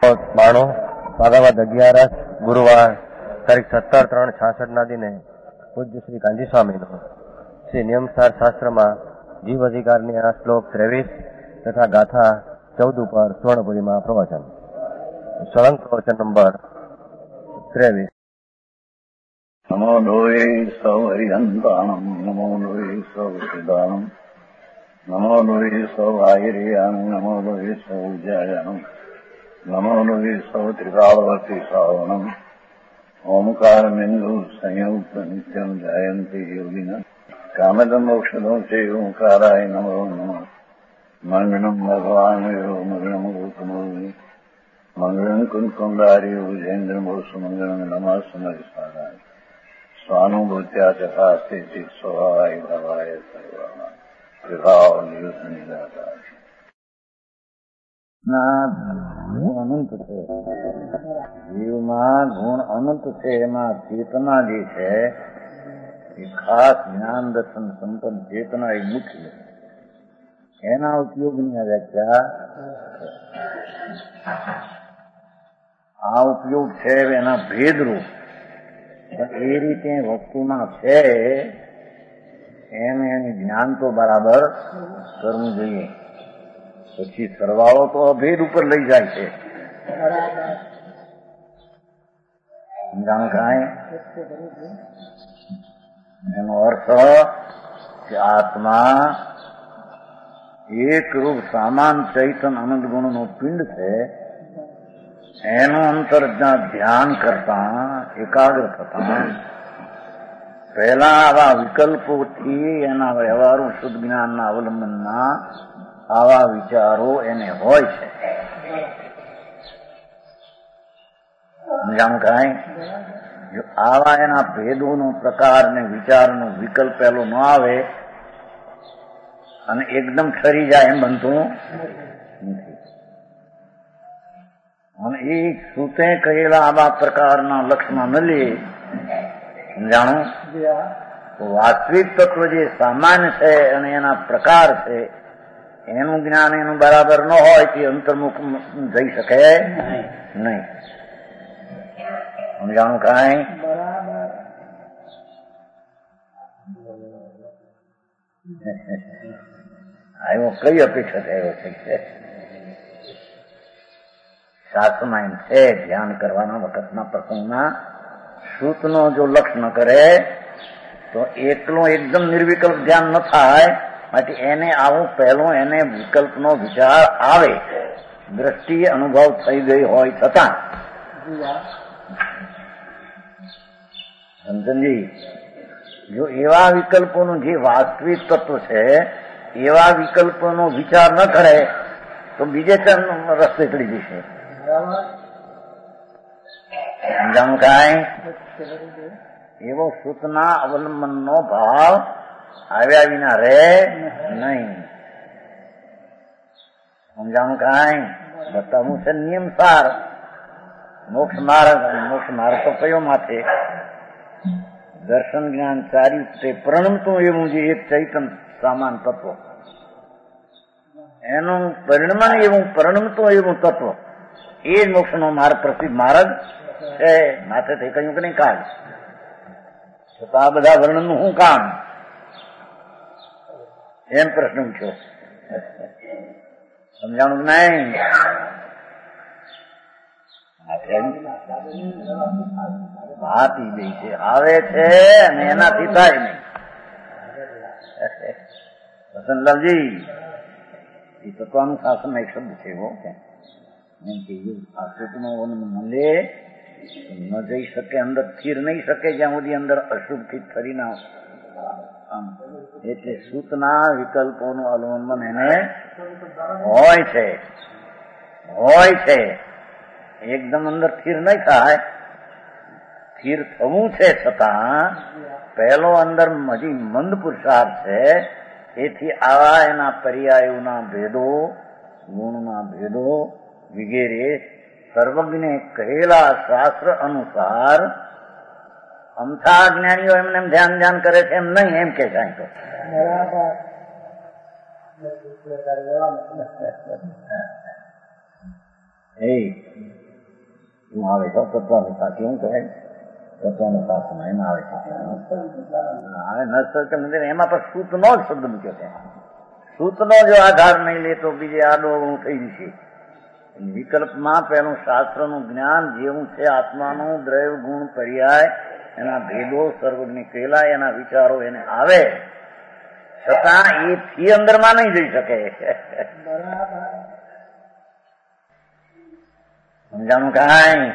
92 ભાગાવત 11 ગુરુવાર તારીખ 17/3/66 દિને પૂજ્ય શ્રી ગાંધી સ્વામીનું શ્રી નિયમસાર શાસ્ત્રમાં જીવ અધિકારની આ શ્લોક 23 તથા ગાથા 14 ઉપર સ્વર્ણપુરીમાં પ્રવચન. સળંગ પ્રવચન નંબર 23. નમો લોહે સૌ હરિહંતાણમ નમો લોહે સૌ સિદ્ધાણમ નમો લોહે સૌ આયર્યાણમ નમો લોહે સૌ જયાણમ નમો લોહે સૌ ત્રિકાળવર્તી શ્રાવણમ ઓમકાર બિંદુ સંયુક્ત નિત્યમ જાયંતી યોગિના કામદમ મોક્ષદો છે ઓંકારાય નમો નમઃ. મંગળમ ભગવાન મંગળમ ગૌતમોની મંગળમ કુંકુંડારી વિજેન્દ્રમોસુ મંગળમ નમઃ સમયસારાય સ્વાનુભૂત્યા ચકાસ્તે ચિત સ્વભાવાય ભવાય સર્વાના વિભાવ નિદાતા અનંત છે. જીવમાં ગુણ અનંત છે. એમાં ચેતના જે છે એ ખાસ જ્ઞાન દર્શન સંપન્ન ચેતના એ મુખ્ય. એના ઉપયોગની આ વ્યાખ્યા. આ ઉપયોગ છે એના ભેદરૂપ, પણ એ રીતે વસ્તુમાં છે એનું જ્ઞાન તો બરાબર કરવું જોઈએ. પછી સરવાળો તો અભેદ ઉપર લઈ જાય છે. કાંઈ એનો અર્થ કે આત્મા એક રૂપ સામાન ચૈતન અનંત ગુણનો પિંડ છે. એનું અંતર્જ્ઞા ધ્યાન કરતા એકાગ્ર થતા પહેલા આવા વિકલ્પોથી એના વ્યવહારો શુદ્ધ જ્ઞાનના અવલંબનના આવા વિચારો એને હોય છે. સમજાણું કાંઈ? જો આવા એના ભેદોનો પ્રકાર ને વિચારનો વિકલ્પ પહેલો ન આવે અને એકદમ ઠરી જાય એમ બનતું નથી. અને એ સુતે કહેલા આવા પ્રકારના લક્ષમાં ન લે, સમજાણું, તો વાસ્તવિક તત્વ જે સામાન્ય છે અને એના પ્રકાર છે એનું જ્ઞાન એનું બરાબર ન હોય તે અંતર્મુખ જઈ શકે નહીં. સમજાણું કાંઈ? એવો કઈ અપેક્ષા થયો છે? શાસ્ત્રમાં એમ છે ધ્યાન કરવાના વખતના પ્રસંગના સૂતનો જો લક્ષ ન કરે તો એકલો એકદમ નિર્વિકલ્પ ધ્યાન ન થાય. માટે એને આવું પહેલો એને વિકલ્પનો વિચાર આવે, દ્રષ્ટિ અનુભવ થઈ ગઈ હોય છતાં. સમજણજી, જો એવા વિકલ્પોનું જે વાસ્તવિક તત્વ છે એવા વિકલ્પોનો વિચાર ન કરે તો બીજે રસ્તે ચડી જશે. સમજાણું કાંઈ? એવો સૂતના અવલંબનનો ભાવ આવ્યા વિના રે નહીં. સમજાણું કાંઈ? બતાવું છે નિયમસાર મોક્ષ માર્ગ. મોક્ષ માર્ગ તો કયો માથે? દર્શન જ્ઞાન ચાર્યું તે પ્રણમતું એવું જે એક ચૈતન સામાન તત્વ, એનું પરિણમન એવું પ્રણમતું એવું તત્વ, એ જ મોક્ષનો માર્ગ પ્રસિદ્ધ માર્ગ છે. માથે તે કહ્યું કે નહીં કાલ છતાં આ બધા વર્ણનનું શું કામ? એમ પ્રશ્ન પૂછ્યો. સમજાણું કે નહીં? વાત ઈ બે છે, આવે છે અને એનાથી થાય નહીં. વસંતલાલજી, એ તત્વાનુશાસન એક શબ્દ છે એવો કે મળે ન જઈ શકે, અંદર સ્થિર નહીં શકે જ્યાં સુધી અંદર અશુભ થી ફરી ના. એટલે સૂતના વિકલ્પોનું અવલંબન એને હોય છે. એકદમ અંદર સ્થિર નહીં થાય. સ્થિર થવું છે છતાં પહેલો અંદર હજી મંદ પુરુષાર્થ છે. એથી આવા એના પર્યાયોના ભેદો, ગુણના ભેદો વગેરે સર્વજ્ઞે કહેલા શાસ્ત્ર અનુસાર અમથા જ્ઞાનીઓ એમને ધ્યાન કરે છે એમ નહીં, એમ કે કાંઈ તો બરાબર. એમાં આવે છે તત્વનું કેવું કહે તત્વનું શાસ્ત્રમાં એમાં આવે છે હવે નર્સરી મંદિર એમાં પણ સૂતનો જ શબ્દ મૂક્યો છે. સૂતનો જો આધાર નહીં લે તો બીજે આડો થઈ જશે. વિકલ્પમાં પેલું શાસ્ત્રનું જ્ઞાન જેવું છે આત્માનું દ્રવ્ય ગુણ પર્યાય એના ભેદો સર્વજ્ઞ કહેલાય એના વિચારો એને આવે છતાં એથી અંદરમાં નહીં જઈ શકે. સમજાણું કાંઈ?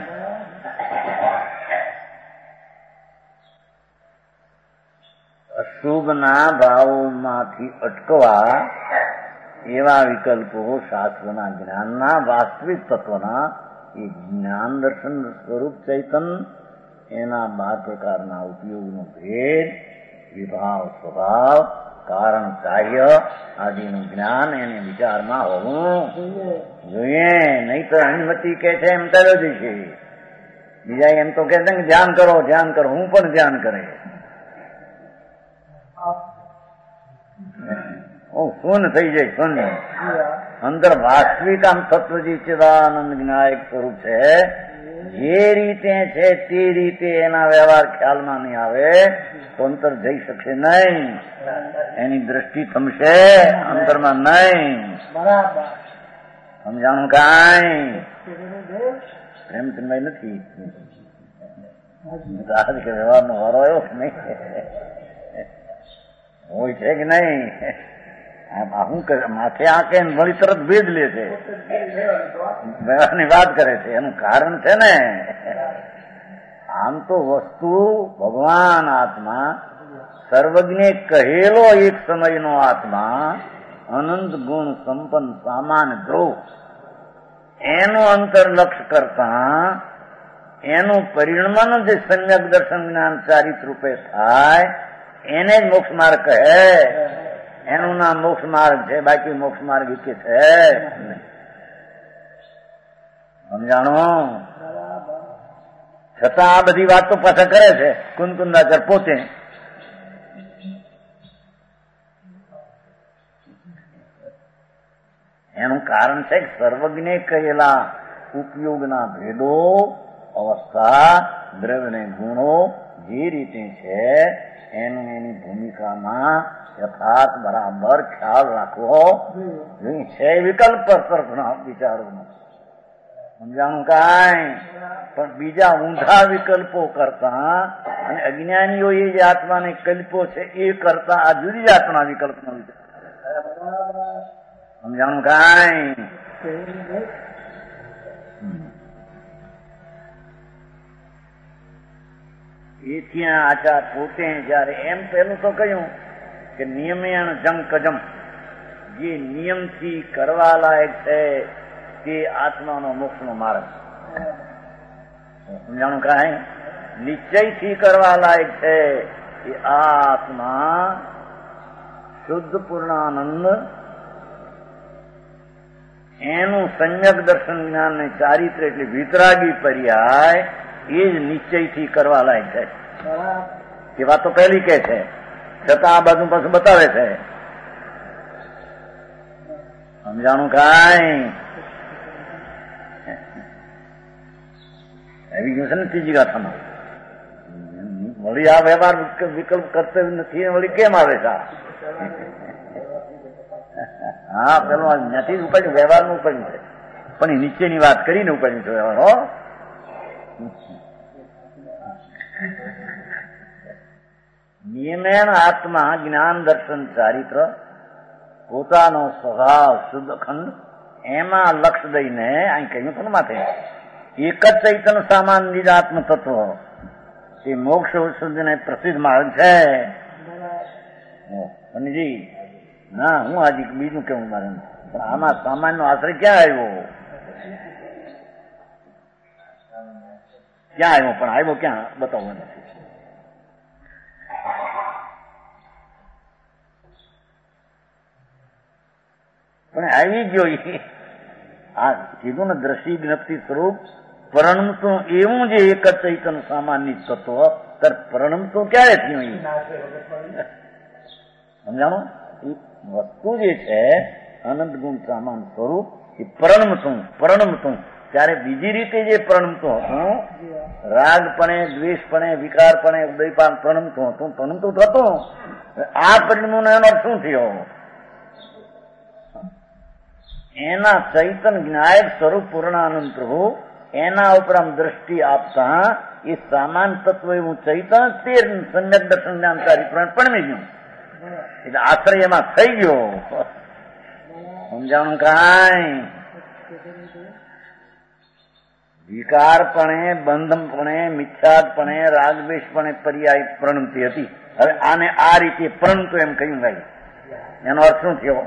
અશુભના ભાવોમાંથી અટકવા એવા વિકલ્પો શાસ્ત્રના જ્ઞાનના વાસ્તવિક તત્વના એ જ્ઞાન દર્શન સ્વરૂપ ચૈતન એના 12 પ્રકારના ઉપયોગનો ભેદ વિભાવ સ્વભાવ કારણ કાર્ય આદિનું જ્ઞાન એને વિચારમાં હોવું જોઈએ. નહીં તો અનુમતિ કે છે એમ તરત જશે. બીજા એમ તો કે છે કે ધ્યાન કરો ધ્યાન કરો, હું પણ ધ્યાન કરે. શૂન્ય થઈ જાય શૂન્ય. અંદર વાસ્તવિક આમ તત્વ જે ચિદાનંદ જ્ઞાયક સ્વરૂપ છે જે રીતે છે તે રીતે એના વ્યવહાર ખ્યાલમાં નહીં આવે તો અંતર જઈ શકશે નહીં. એની દ્રષ્ટિ થમશે અંતરમાં નહીં. સમજાણું કાંઈ? પ્રેમચંદભાઈ નથી કે વ્યવહારનો વારો આવ્યો કે નહીં હોય છે કે નહીં? શું કરે માથે આંકે વળી તરત ભેદ લે છે, વ્યવહારની વાત કરે છે. એનું કારણ છે ને આમ તો વસ્તુ ભગવાન આત્મા સર્વજ્ઞે કહેલો એક સમયનો આત્મા અનંત ગુણ સંપન્ન સામાન્ય ધ્રુવ એનું અંતર લક્ષ્ય કરતા એનું પરિણમન જે સમ્યક દર્શન જ્ઞાન ચારિત્ર રૂપે થાય એને જ મોક્ષ માર્ગ કહે. એનું નામ મોક્ષ માર્ગ છે, બાકી મોક્ષ માર્ગ કે છે. સમજાણો? છતાં આ બધી વાત તો પાછા કરે છે કુંદકુંદાચાર્ય પોતે. એનું કારણ છે કે સર્વજ્ઞે કહેલા ઉપયોગના ભેદો અવસ્થા દ્રવ્ય ગુણો જે રીતે છે એનું એની ભૂમિકામાં યથાર્થ બરાબર ખ્યાલ રાખવો છે. વિકલ્પ તરફના વિચારોનો સમજાણું કાંઈ? પણ બીજા ઊંધા વિકલ્પો કરતા અને અજ્ઞાનીઓ એ જે આત્માને કલ્પો છે એ કરતા આ જુદી જાતના વિકલ્પનો વિચાર. સમજાણું કાંઈ? એ ત્યાં આચાર પોતે જયારે એમ પેલું તો કહ્યું કે નિયમેણ જમ કજમ જે નિયમથી કરવા લાયક છે તે આત્માનો મોક્ષનો માર્ગ. સમજાણું કાંઈ? નિશ્ચયથી કરવા લાયક છે એ આત્મા શુદ્ધ પૂર્ણાનંદ એનું સમ્યક દર્શન જ્ઞાન ને ચારિત્ર એટલે વિતરાગી પર્યાય એ જ નિશ્ચયથી કરવા લાયક છે. એ વાત તો પહેલી કે છે છતાં આ બાજુ પાછું બતાવે છે. સમજાણું કાંઈ? આવી ગયું છે ને ત્રીજી ગાથામાં. વળી આ વ્યવહાર વિકલ્પ કરતો નથી વળી કેમ આવે છે? હા પેલું નથી ઉપાડ્યું, વ્યવહારનું ઉપાડ્યું છે પણ એ નીચેની વાત કરીને ઉપાડ્યું છે વ્યવહાર. હો નિયમેણ આત્મા જ્ઞાન દર્શન ચારિત્ર પોતાનો સ્વભાવ શુદ્ધ ખંડ એમાં લક્ષ દઈને અહીં કહ્યું હતું માથે એક જ ચૈતન સામાન નિજાત્મ તત્વ એ મોક્ષ શુદ્ધને પ્રસિદ્ધ માર્ગ છે. જી ના હું આજે બીજું કેવું મારે પણ આમાં સામાન્ય આશ્રય ક્યાં આવ્યો? ક્યાં આવ્યો? પણ આવ્યો ક્યાં બતાવવો નથી. પણ આવી ગયો આ કીધું ને દ્રષ્ટિ જ્ઞપ્તિ સ્વરૂપ પરણમતું એવું જે એક જ ચૈતન સામાન્ય તત્વ ત્યારે પરણમતું ક્યારે થયું? સમજાણો? એ વસ્તુ જે છે અનંત ગુણ સામાન સ્વરૂપ એ પરણમતું ત્યારે બીજી રીતે જે પ્રણમતું હતું, રાગપણે, દ્વેષપણે, વિકારપણે, ઉદયપાન પ્રણમતું હતું, પ્રણમતું થતું, આ પરિણમું એનો અર્થ શું થયો? એના ચૈતન જ્ઞાયક સ્વરૂપ પૂર્ણાનંદ પ્રભુ એના ઉપર આમ દ્રષ્ટિ આપતા એ સામાન તત્વ એવું ચૈતન તે સમ્યક દર્શન જ્ઞાનકારી પ્રણમી ગયું, એટલે આશ્રય એમાં થઈ ગયો. સમજાણું કાંઈ? વિકારપણે, બંધનપણે, મિથ્યાદપણે, રાગદ્વેષપણે પર્યાય પ્રણમતી હતી. હવે આને આ રીતે પ્રણમતું એમ કહ્યું ભાઈ, એનો અર્થ શું થયો?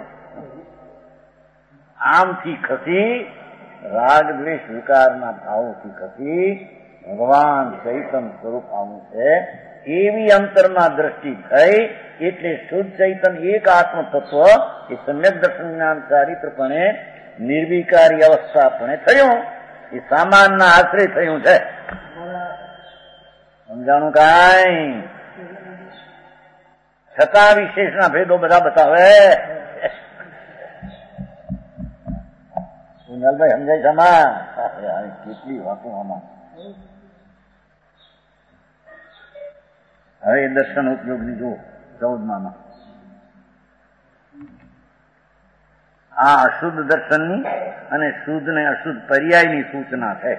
આમથી ખસી રાગ દ્વેષ વિકારના ભાવોથી ખસી ભગવાન ચૈતન સ્વરૂપ આવું છે એવી અંતરમાં દ્રષ્ટિ થઈ, એટલે શુદ્ધ ચૈતન એક આત્મ તત્વ એ સમ્યક દર્શન જ્ઞાન ચારિત્રપણે નિર્વિકારી અવસ્થાપણે થયું, એ સામાનના આશ્રય થયું છે. સમજાણું કાંઈ? છતાં વિશેષના ભેદો બધા બતાવે. સુનિલભાઈ સમજાય સમા? કેટલી વાતો આમાં. હવે દર્શન ઉપયોગની જુઓ 14માં. આ અશુદ્ધ દર્શનની અને શુદ્ધ ને અશુદ્ધ પર્યાયની સૂચના છે.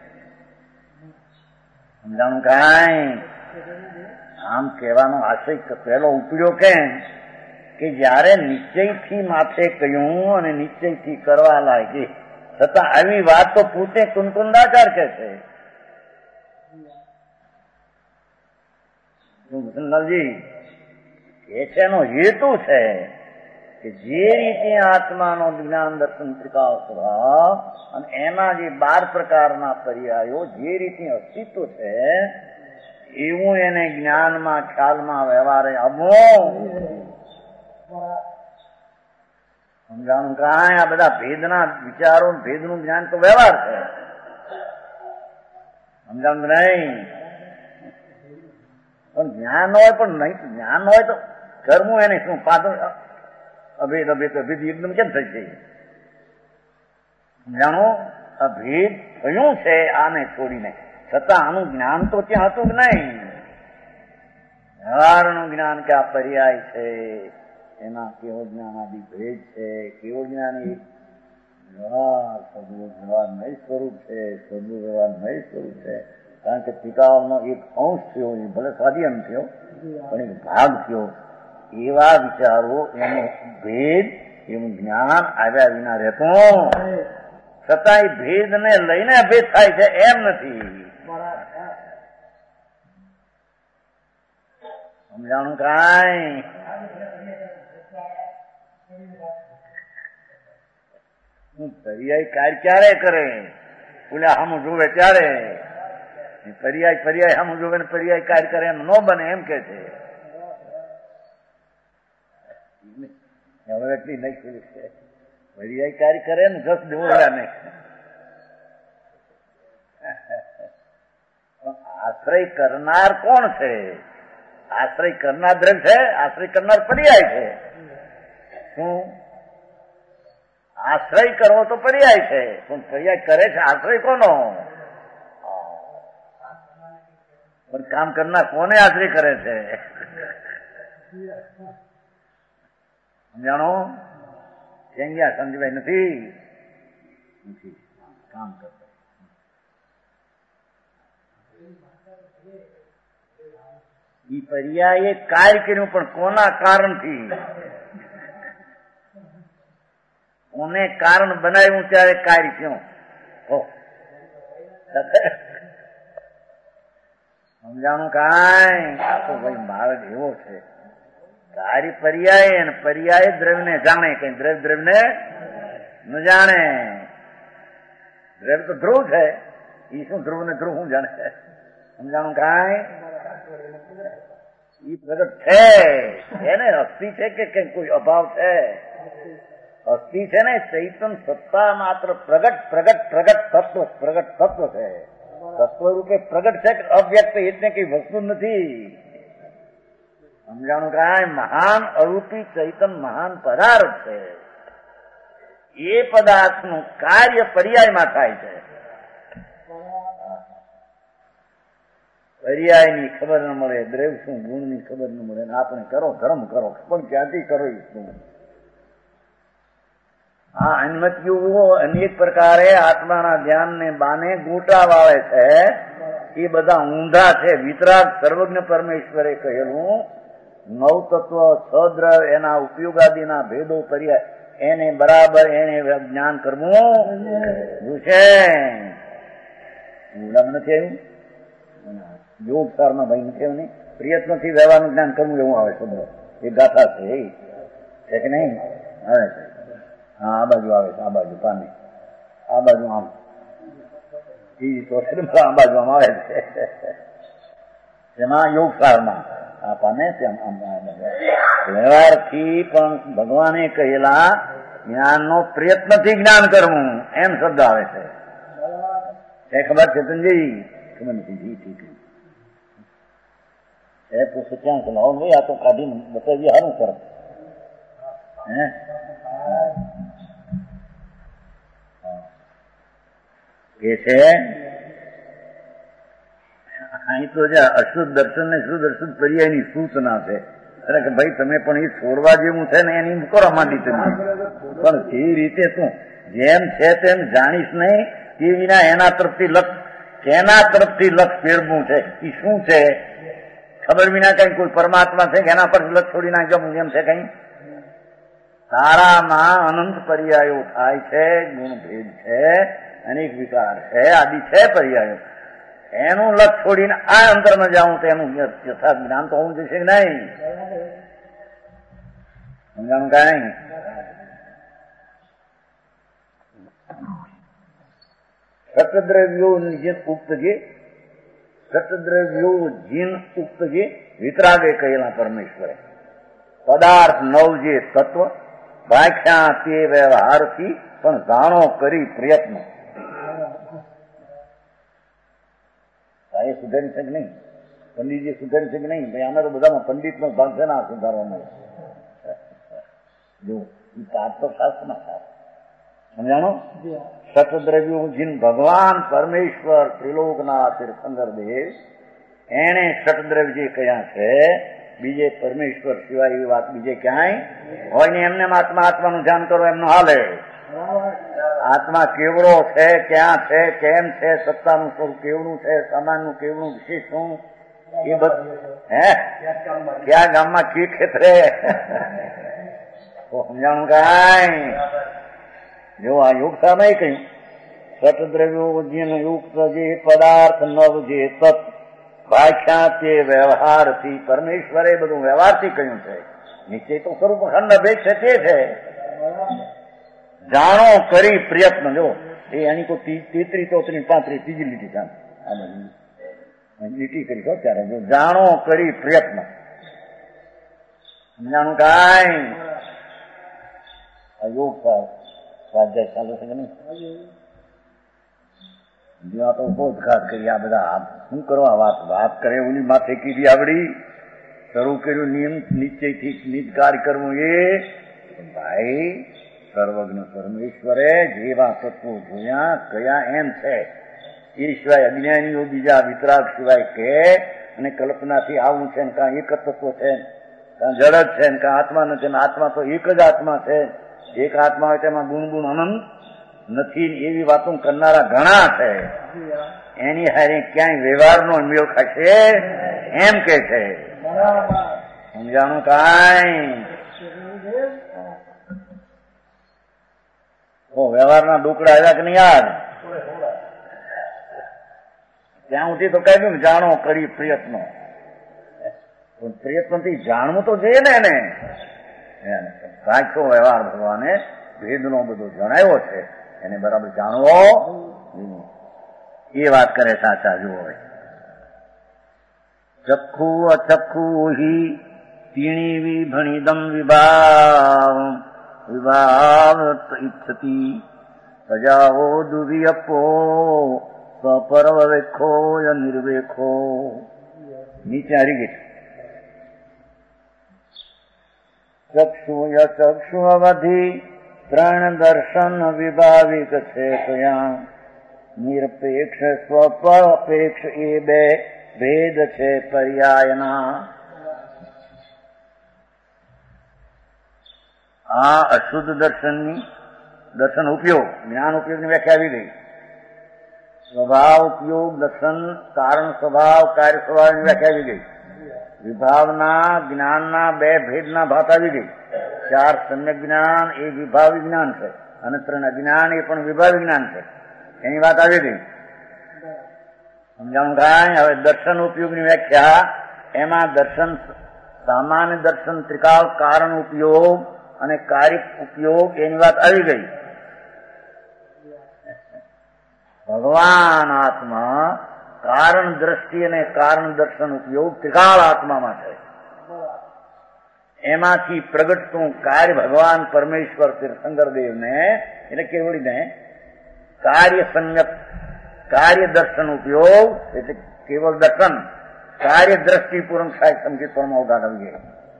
સમજાણું કાંઈ? આમ કહેવાનો આશય પહેલો ઉપડ્યો કેમ કે જયારે નિશ્ચયથી માથે કહ્યું અને નિશ્ચયથી કરવા લાગી, છતાં આવી વાત તો પોતે કુંકુંદાચાર કે છે. મુસલમાનજી કે છે એનો હેતુ છે કે જે રીતે આત્માનો જ્ઞાન દર્શન ત્રિકાળ સ્વભાવ અને એના જે 12 પ્રકારના પર્યાયો જે રીતે અસ્તિત્વ છે એવું એને જ્ઞાનમાં, ખ્યાલમાં, વ્યવહારે આવવું. સમજાણું કાંઈ? આ બધા ભેદના વિચારો, ભેદનું જ્ઞાન તો વ્યવહાર છે. સમજાણું નહીં? પણ જ્ઞાન હોય, પણ નહીં જ્ઞાન હોય તો કરવું એને શું? પાછળ અભેદ અભેદ અભેદ એકદમ કેમ થઈ છે? સમજાણું? અભેદ થયું છે આને છોડીને, છતાં આનું જ્ઞાન તો ત્યાં હતું જ નહીં. વ્યવહારનું જ્ઞાન કે આ પર્યાય છે, એના કેવો જ્ઞાન આદિ ભેદ છે, કેવો જ્ઞાન એ વ્યવહાર સદું વ્યવહાર નય સ્વરૂપ છે, સદું વ્યવહાર નય સ્વરૂપ છે. કારણ કે ટીકાઓનો એક અંશ થયો, એ ભલે સ્વાધીન થયો પણ એક ભાગ થયો. એવા વિચારો, એનો ભેદ, એવું જ્ઞાન આવ્યા વિના રહેતો, છતાં એ ભેદને લઈને ભેદ થાય છે એમ નથી. સમજાણું કાંઈ? પર્યાય કાર્ય ક્યારે કરે? બોલ્યા સામું જોવે ત્યારે. પર્યાય સામું જોવે ને પર્યાય કાર્ય કરે એમ ન બને, એમ કે છે. હવે એટલી નહીં ખુલી છે. પર્યાય કાર્ય કરે ને જસ જોવા નહીં. આશ્રય કરનાર કોણ છે? આશ્રય કરનાર દ્રવ્ય છે, આશ્રય કરનાર પર્યાય છે. શું આશ્રય કરવો તો પર્યાય છે, પણ પર્યાય કરે છે આશ્રય કોનો? પણ કામ કરનાર કોને આશ્રય કરે છે? સમજાણો? ગયા સમજવાય નથી કામ કરતા. ઈ પર્યાય કાર્ય કર્યું, પણ કોના કારણથી? કોને કારણ બનાવ્યું ત્યારે કાર્ય થયું. સમજાણું કાંઈ? આ તો ભાઈ માર્ગ એવો છે. કાર્ય પર્યાય અને પર્યાય દ્રવ્યને જાણે, કઈ દ્રવ્ય દ્રવ્યને ન જાણે. દ્રવ્ય તો ધ્રુવ છે, ઈ શું ધ્રુવ ને ધ્રુવ શું જાણે? સમજાણું કાંઈ? ઈ પ્રગટ છે, એને અસ્થિ છે કે કોઈ અભાવ છે? અસ્થિ છે ને, ચૈતન સત્તા માત્ર પ્રગટ પ્રગટ પ્રગટ તત્વ, પ્રગટ તત્વ છે. તત્વ રૂપે પ્રગટ છે કે અવ્યક્ત, એટલે કઈ વસ્તુ નથી. સમજાણું કાંઈ? મહાન અરૂપી ચૈતન મહાન પદાર્થ છે. એ પદાર્થનું કાર્ય પર્યાયમાં થાય છે. પર્યાયની ખબર ન મળે, દ્રવ્ય શું ગુણની ખબર ન મળે, આપણે કરો ધર્મ કરો પણ ક્યાંથી કરો શું? આ અન્મતિઓ અનેક પ્રકારે આત્માના ધ્યાનને બાને ગોટા વાવે છે, એ બધા ઊંધા છે. વિતરાગ સર્વજ્ઞ પરમેશ્વરે કહેલું નવ તત્વ છદ્રવ એના ઉપયોગાદિના ભેદો પર્યાય એને બરાબર એને જ્ઞાન કરવું છે. નથી આવ્યું યોગ સારમાં ભાઈ નથી આવ્યું, પ્રયત્નથી વ્યવહારનું જ્ઞાન કરવું એવું આવે શબ્દ, એ ગાથા છે કે નહીં? આવે છે. હા, આ બાજુ આવે છે, આ બાજુ પાને, આ બાજુ આમ, આ બાજુ આમ આવે છે. એમાં યોગ સારમાં આ પાને વ્યવહારથી પણ ભગવાને કહેલા જ્ઞાનનો પ્રયત્નથી જ્ઞાન કરવું એમ શબ્દ આવે છે. એ ખબર ચેતનજી? ખબર નથી. ઠીક એ પૂછે ક્યાં ચલાવો ભાઈ, આ તો કાઢીને બતાવીએ સારું કરો. હે કે છે અહીં તો જે અશુદ્ધ દર્શન ને શુદ્ધ દર્શન પર્યાયની સૂચના છે. એટલે કે ભાઈ તમે પણ એ છોડવા જેવું છે ને એની કરો માંડી તમે, પણ જે રીતે તું જેમ છે તેમ જાણીશ નહીં તે વિના એના તરફથી લક્ષ, કેના તરફથી લક્ષ ફેરવું છે એ શું છે ખબર વિના કઈ કોઈ પરમાત્મા છે કે એના પર લક્ષ છોડી નાખજો એમ છે કઈ? તારામાં અનંત પર્યાયો થાય છે, ગુણભેદ છે, અનેક વિકાર છે, આદિ છે પર્યાયો. એનું લક્ષ છોડીને આ અંતરમાં જાઉં તો એનું યથાર્થ જ્ઞાન તો હોવું જશે કે નહીં? સમજાણું કઈ? સતદ્રવ્યો જે ઉક્ત જે સતદ્રવ્યો જીન ઉક્ત જે વિતરાગે કહેલા પરમેશ્વરે પદાર્થ નવ જે તત્વ વ્યાખ્યા તે વ્યવહારથી પણ જાણો કરી પ્રયત્ન. એ સુધારી છે કે નહીં? પંડિતજી સુધારી છે કે નહીં? ભાઈ આના તો બધામાં પંડિતનો ભાગ છે ને આ સુધારવાનો. જો પાઠ તો શાસ્ત્રમાં થાય. સમજાણો? સતદ્રવ્યો જીન ભગવાન પરમેશ્વર ત્રિલોકના તીર્થંકર દેવ એને સતદ્રવ્ય જે કયા છે, બીજે પરમેશ્વર સિવાય એવી વાત બીજે ક્યાંય હોય ને. એમને આત્માનું ધ્યાન કરો એમનો હાલે. આત્મા કેવડો છે, ક્યાં છે, કેમ છે, સત્તાનું સ્વરૂપ કેવડું છે, સામાનનું કેવડું, વિશેષ શું, એ બધું હે ક્યાં ગામમાં કે ખેતરે સમજાણું કઈ? જો આ યોગ સામે કહ્યું સતદ્રવ્યો જીન યુક્ત જે પદાર્થ નવ જે તત્વ વ્યાખ્યા તે વ્યવહારથી પરમેશ્વરે બધું વ્યવહારથી કહ્યું છે. નિશ્ચય તો સ્વરૂપ ખંડ ભેદ છે તે છે. જાણો કરી પ્રયત્ન. જો એ એની કોઈ 33 34 35 ત્રીજી લીટી ચાલ લીટી કરી ત્યારે જો જાણો કરી પ્રયત્ન. સમજાણું કઈ? યોગ સ્વાધ્યાય ચાલુ છે કે નહીં? જ્યાં તો બોધઘાત કરી આ બધા શું કરવા વાત કરે ઓલી માથે કીધી આવડી શરૂ કર્યું નિયમ નિશ્ચયથી નિજકાર કરવું. એ ભાઈ સર્વજ્ઞ પરમેશ્વરે જેવા તત્વો જોયા કયા એમ છે એ સિવાય અજ્ઞાનીઓ બીજા વિતરાગ સિવાય કે અને કલ્પનાથી આવું છે ને કાં એક જ તત્વ છે, કાં જડ જ છે ને કાં આત્મા નથી. આત્મા તો એક જ આત્મા છે. એક આત્મા હોય તેમાં ગુણ અનંત નથી એવી વાતો કરનારા ઘણા છે. એની હારે ક્યાંય વ્યવહારનો મેળ ખાશે એમ કે છે. સમજાણું કઈ? વ્યવહારના ડુકડા આવ્યા કે નહીં યાર? ત્યાં સુધી તો કહી દઉં જાણો કરી પ્રયત્નો. પ્રયત્નથી જાણવું તો જોઈએ ને એને. સાચો વ્યવહાર ભગવાને ભેદનો બધો જણાવ્યો છે, એને બરાબર જાણવો એ વાત કરે સાચા. જુઓ ચક્ષુ અચક્ષુ હિ તીણી વિભણિદમ વિભાવ ઇચ્છતી પ્રજાઓ દુર્યપો સ્વપરવેખો નિર્વેખો. નીચે હરી ગઈ ચક્ષુ ચક્ષુ અવધિ ત્રણ દર્શન વિભાવિક છે કયા નિરપેક્ષ સ્વપેક્ષ એ બે ભેદ છે પર્યાયના. આ અશુદ્ધ દર્શન ઉપયોગ, જ્ઞાન ઉપયોગની વ્યાખ્યા આવી ગઈ. સ્વભાવ ઉપયોગ દર્શન, કારણ સ્વભાવ, કાર્ય સ્વભાવની વ્યાખ્યા આવી ગઈ. વિભાવના જ્ઞાનના બે ભેદના ભાત આવી ગઈ. 4 સમ્યક જ્ઞાન, એક વિભાવ વિજ્ઞાન છે, અને 3 અજ્ઞાન, એ પણ વિભાવ વિજ્ઞાન છે. એની વાત આવી ગઈ. સમજાણું કાંઈ? હવે દર્શન ઉપયોગની વ્યાખ્યા, એમાં દર્શન, સામાન્ય દર્શન, ત્રિકાળ, કારણ ઉપયોગ અને કાર્ય ઉપયોગ, એની વાત આવી ગઈ. ભગવાન આત્મા કારણ દ્રષ્ટિ અને કારણ દર્શન ઉપયોગ ત્રિકાળ આત્મામાં છે. એમાંથી પ્રગટતું કાર્ય ભગવાન પરમેશ્વર તીર્થંકર દેવને, એટલે કેવડીને કાર્ય સંયત, કાર્ય દર્શન ઉપયોગ એટલે કેવળ દર્શન, કાર્ય દ્રષ્ટિ પૂર્ણ સાહેબ સંકેત પરમાં ઉગાડવીએ.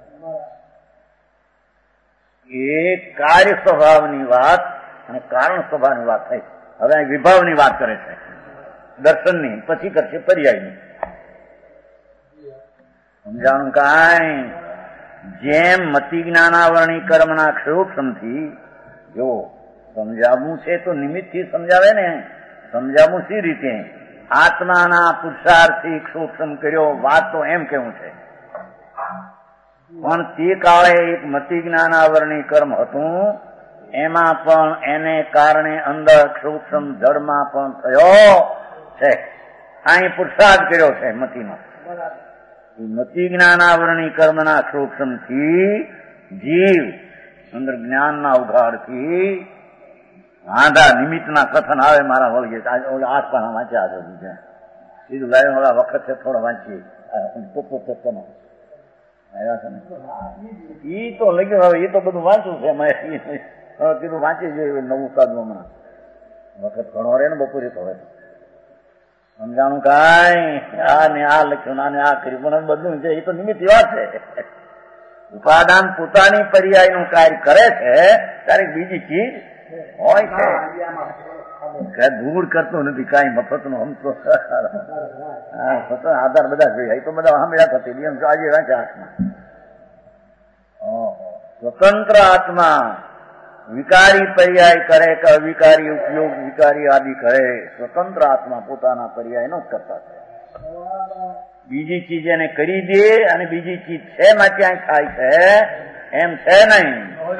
એ કાર્ય સ્વભાવની વાત અને કારણ સ્વભાવની વાત થઈ. હવે આ વિભાવની વાત કરે છે, દર્શનની, પછી કરશે પર્યાયની. સમજાણું કાંઈ? જેમ મતિ જ્ઞાનાવરણી કર્મના ક્ષોક્ષમથી, જો સમજાવવું છે તો નિમિત્તથી સમજાવે ને. સમજાવવું સી રીતે? આત્માના પુરુષાર્થથી ક્ષોક્ષમ કર્યો, વાત તો એમ કેવું છે. પણ તે કાળે એક મતિ જ્ઞાનાવરણી કર્મ હતું, એમાં પણ એને કારણે અંદર ક્ષોક્ષમ જળમાં પણ થયો છે. અહીં પુરુષાર્થ કર્યો છે મતિનો. મતિ જ્ઞાનાવરણી કર્મના ક્ષોક્ષમથી જીવ અંદર જ્ઞાનના ઉઘાડથી આંધા નિમિત્તના કથન આવે મારા વળગે. આસપાસ વાંચ્યા છે, સીધું લાવ્યું. હવે વખત છે થોડો વાંચીએ. ઈ તો લખ્યું, હવે એ તો બધું વાંચવું છે. કીધું વાંચી જોઈએ નવું સાધવામાં. વખત ઘણો રે ને બપોરે તો. હવે સમજાણું કાંઈ? આ ને આ લખ્યું, આને આ કર્યું, પણ બધું છે એ તો નિમિત્ત વાત છે. ઉપાદાન પોતાની પર્યાયનું કાર્ય કરે છે ત્યારે બીજી ચીજ હોય છે. ધૂળ કરતો નથી કાંઈ મફતનો. હમતો આધાર બધા જોયા, એ તો બધા સાંભળ્યા થતી એમ આજે વાંચ્યા હાથમાં. સ્વતંત્ર આત્મા વિકારી પર્યાય કરે કે અવિકારી ઉપયોગ વિકારી આદિ કરે, સ્વતંત્ર આત્મા પોતાના પર્યાય નો કરતા છે. બીજી ચીજ એને કરી દે અને બીજી ચીજ છે માં ક્યાંય થાય છે એમ છે નહીં.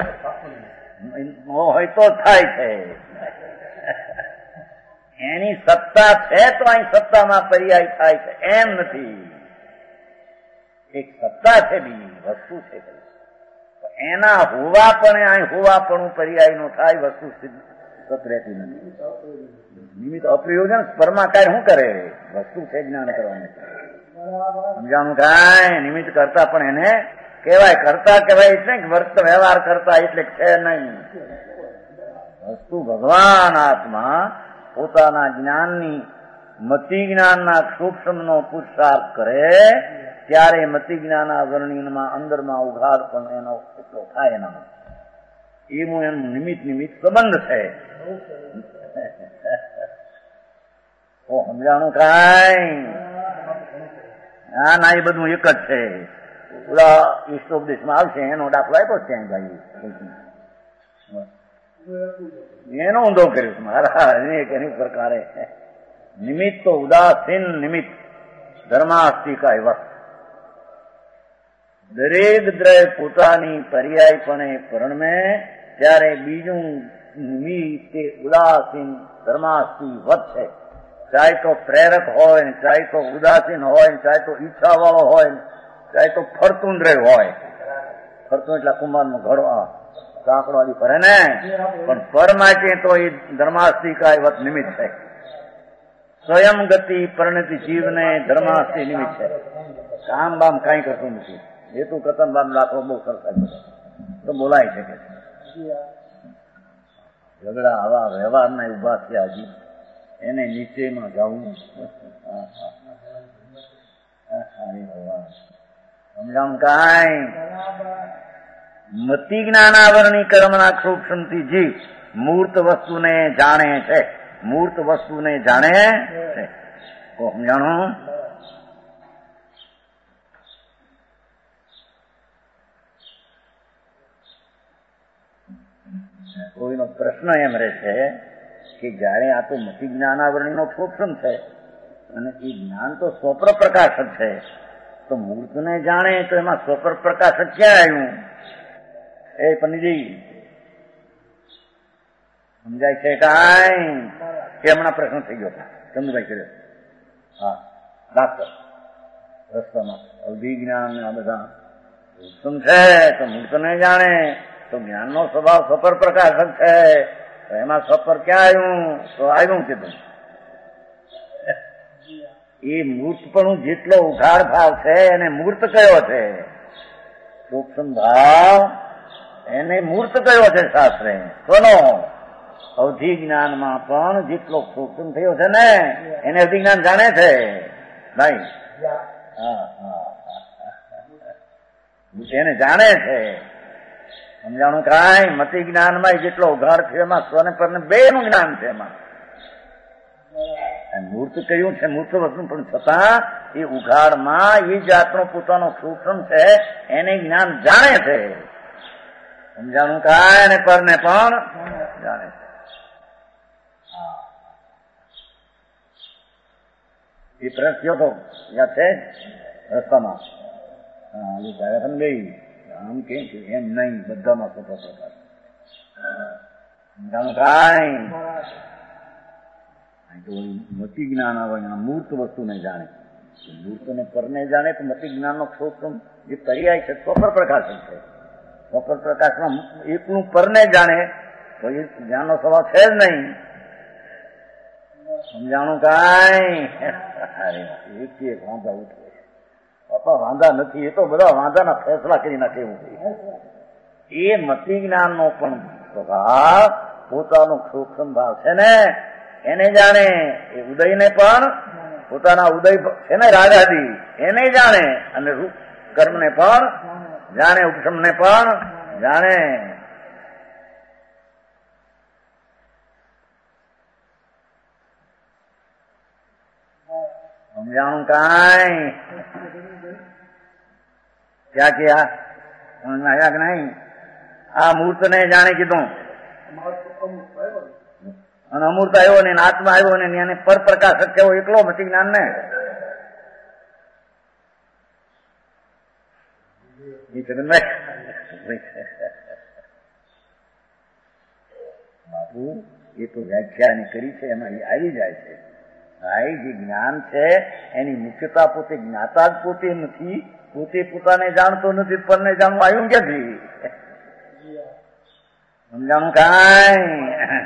હોય તો થાય છે. એની સત્તા છે તો અહીં સત્તામાં પર્યાય થાય છે એમ નથી. એક સત્તા છે, બીજી વસ્તુ છે. એના હોવા પણ અહીં હોવાપણું પર્યાય નો થાય, વસ્તુ સત રહેતી નથી. નિમિત્ત અપ્રયોજન સ્પર્મા કાર્ય શું કરે? વસ્તુ છે જ્ઞાન કરવાનું. સમજાણું કાંઈ? નિમિત્ત કરતા પણ એને કહેવાય. કરતા કહેવાય એટલે વર્ત વ્યવહાર કરતા એટલે છે નહીં. વસ્તુ ભગવાન આત્મા પોતાના જ્ઞાનની મતિ જ્ઞાનના સૂક્ષ્મનો પુરુષાર્થ કરે ત્યારે મતિ જ્ઞાના વર્ણિનમાં અંદરમાં ઉઘાડ પણ એનો એટલો થાય. એનામાં એવું એનું નિમિત્ત સંબંધ છે. સમજાણું કાંઈ? હા ના, એ બધું એક જ છે. ઓલા ઈષ્ટોપદેશમાં આવશે એનો દાખલો આપ્યો છે ભાઈ, એનો ઊંધો કર્યો છે મારા એની પ્રકારે. નિમિત્ત તો ઉદાસીન નિમિત્ત ધર્માસ્તિકા વસ્ત. દરેક દ્રવ્ય પોતાની પર્યાયપણે પરણમે ત્યારે બીજું નિમિત્ત તે ઉદાસીન ધર્માસ્તિ વત છે. ચાહે તો પ્રેરક હોય, ચાહે તો ઉદાસીન હોય, ચાહે તો ઈચ્છા વાળો હોય, ચાહે તો ફરતું દ્રવ્ય હોય. ફરતું એટલે કુંભારનો ઘડો સાંકડો આદિ ફરે ને, પણ પર માટે તો એ ધર્માસ્તિકા વત નિમિત્ત છે. સ્વયં ગતિ પરિણતિ જીવને ધર્માસ્તિ નિમિત્ત છે. કામ બામ કઈ કરતું નથી. હેતુ કથન બાદ દાખલો બહુ સરસ તો બોલાય શકે. ઝઘડા આવા વ્યવહારના ઉભા થયા હજી એને નીચેમાં જવું. સમજાવું કાંઈ? મતિ જ્ઞાનાવરણી કર્મના સૂક્ષ્મથી જીવ મૂર્ત વસ્તુને જાણે છે. મૂર્ત વસ્તુને જાણે છે. સમજાણું? કોઈનો પ્રશ્ન એમ રહે છે કે જ્યારે આ તો મતિ જ્ઞાનાવરણીનો સૂક્ષ્મ છે અને એ જ્ઞાન તો સ્વપ્ર પ્રકાશક છે, તો મૂર્તને જાણે તો એમાં સ્વપ્ર પ્રકાશક ક્યાં આવ્યું? એ પંડિતજી સમજાય છે કાંઈ? કે હમણાં પ્રશ્ન થઈ ગયો ચંદુભાઈ કર્યો? હા, ડાક્ટર રસ્તામાં અવિજ્ઞાન આ બધા સૂક્ષ્મ છે તો મૂર્તને જાણે તો જ્ઞાનનો સ્વભાવ સ્વપર પ્રકાશક છે, તો એમાં સ્વપર ક્યાં આવ્યું? તો આવ્યું કીધું એ મૂર્તપણું જેટલો ઉઘાડ ભાવ છે એને મૂર્ત કયો છે? સૂક્ષ્મ ભાવ એને મૂર્ત કયો છે શાસ્ત્રે? કોનો? અવધિ જ્ઞાનમાં પણ જેટલો સૂક્ષ્મ થયો છે ને એને અવધિ જ્ઞાન જાણે છે ભાઈ. એને જાણે છે. સમજાણું કાંઈ? મતિ જ્ઞાનમાં જેટલો ઉઘાડ થયો એમાં સ્વને પરને બે નું જ્ઞાન છે. એમાં મૂર્ત કયું છે? મૂર્ત વસ્તુ પણ છતાં એ ઉઘાડમાં એ જાતનો પોતાનો સૂક્ષ્મ છે એને જ્ઞાન જાણે છે. સમજાણું કાંઈ? અને પરને પણ જાણે છે. એ પ્રશ્ન થયો તો યાદ છે રસ્તામાં? આમ કે એમ નહીં, બધામાં સ્વપર પ્રકાશ. સમજાણું કાંઈ? મતિ જ્ઞાન આવે મૂર્ત વસ્તુને જાણે, મૂર્તને પરને જાણે તો મતિ જ્ઞાનનો સૂક્ષ્મ જે પર્યાય છે સ્વપર પ્રકાશક છે. સ્વપર પ્રકાશમાં એકલું પરને જાણે તો એ જ્ઞાનનો સ્વભાવ છે જ નહીં. સમજાણું કાંઈ? એક વાંધા ઉઠે બાપા, વાંધા નથી, એ તો બધા વાંધાના ફેસલા કરી નાખે એવું છે. એ મતિ જ્ઞાનનો પણ સ્વભાવ પોતાનો સૂક્ષ્મ ભાવ છે ને એને જાણે. એ ઉદયને પણ પોતાના ઉદય છે ને રાગાદી એને જાણે, અને રૂપ કર્મને પણ જાણે, ઉપશમને પણ જાણે. સમજાણું કાંઈ? ક્યાં ક્યાં સમજમાં આવ્યા કે નહીં? આ મૂર્ત ને જાણે કીધું અને અમૂર્ત આવ્યો ને આત્મા આવ્યો ને એને પર પ્રકાશક કેવો એકલો મતિ જ્ઞાન ને. બાપુ એ તો વ્યાખ્યા કરી છે એમાં એ આવી જાય છે. ભાઈ જે જ્ઞાન છે એની મુખ્યતા પોતે જ્ઞાતા જ પોતે નથી, પોતે પોતાને જાણતો નથી, પરને જાણવું આવ્યું ક્યાંથી? સમજાણું કાંઈ?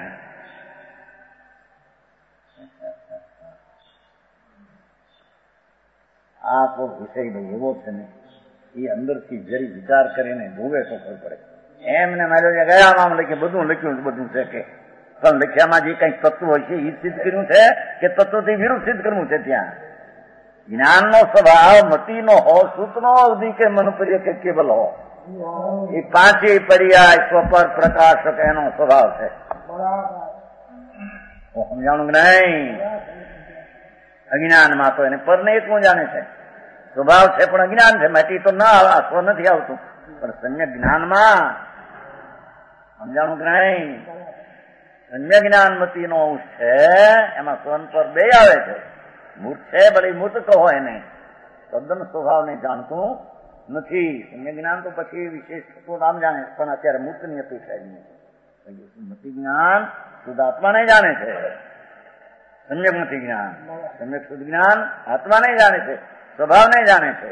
આ તો વિષય ભાઈ એવો છે ને એ અંદરથી જરી વિચાર કરીને જોવે તો ખબર પડે. એમને મારે ગયામાં લખી બધું લખ્યું બધું છે કે પણ લખ્યામાં જે કઈક તત્વ હોય છે એ સિદ્ધ કર્યું છે કે તત્વથી વિરુદ્ધ સિદ્ધ કરવું છે. ત્યાં જ્ઞાનનો સ્વભાવ મતિનો હો, સૂતનો અવધિ કે મનુપર્ય કે કેવલ હો, એ પાંચે પર્યાય સ્વપર પ્રકાશક એનો સ્વભાવ છે. સમજાણું કે નહીં? અજ્ઞાનમાં તો એને પરને એટલું જાણે છે, સ્વભાવ છે પણ અજ્ઞાન છે, માટે તો ના સ્વ નથી આવતું. પણ સમ્યક જ્ઞાનમાં સમજાણું કે નહીં? સમ્યક જ્ઞાન મતિનો અંશ છે એમાં સ્વન પર બે આવે છે. મૂર્ત છે ભલે મૂર્ત કહો એને, તદ્દન સ્વભાવને જાણતું નથી. સમ્યક જ્ઞાન તો પછી વિશેષ નામ જાણે, પણ અત્યારે મૂર્તની અપેક્ષા મતિ જ્ઞાન શુદ્ધ આત્માને જાણે છે. સમ્યક મતિ જ્ઞાન, સમ્યક શુદ્ધ જ્ઞાન આત્માને જાણે છે, સ્વભાવને જાણે છે.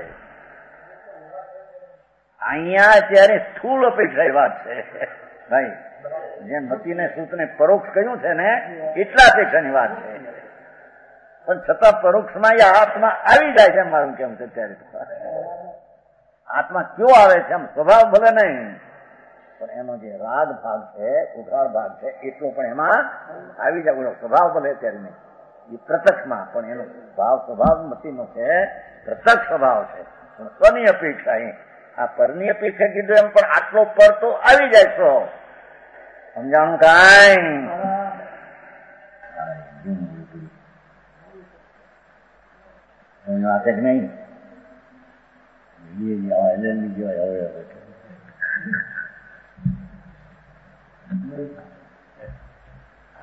અહીંયા અત્યારે સ્થૂળ અપેક્ષા એ વાત છે ભાઈ. જેમ મતિને સૂતને પરોક્ષ કહ્યું છે ને એટલા અપેક્ષાની વાત છે. પણ છતાં પરોક્ષમાં એ આત્મા આવી જાય છે. મારું કેમ છે ત્યારે આત્મા કયો આવે છે? આમ સ્વભાવ ભલે નહીં, પણ એનો જે રાગ ભાગ છે, ઉઘાડ ભાગ છે, એટલો પણ એમાં આવી જાય. સ્વભાવ ભલે ત્યારે નહીં, એ પ્રત્યક્ષમાં પણ એનો ભાવ સ્વભાવ મતિનો છે, પ્રત્યક્ષ સ્વભાવ છે. પણ સ્વની અપેક્ષા એ આ પરની અપેક્ષા કીધું એમ પણ આટલો પર તો આવી જાય છો. સમજાણું કાંઈ? વાત જ નહીં. હવે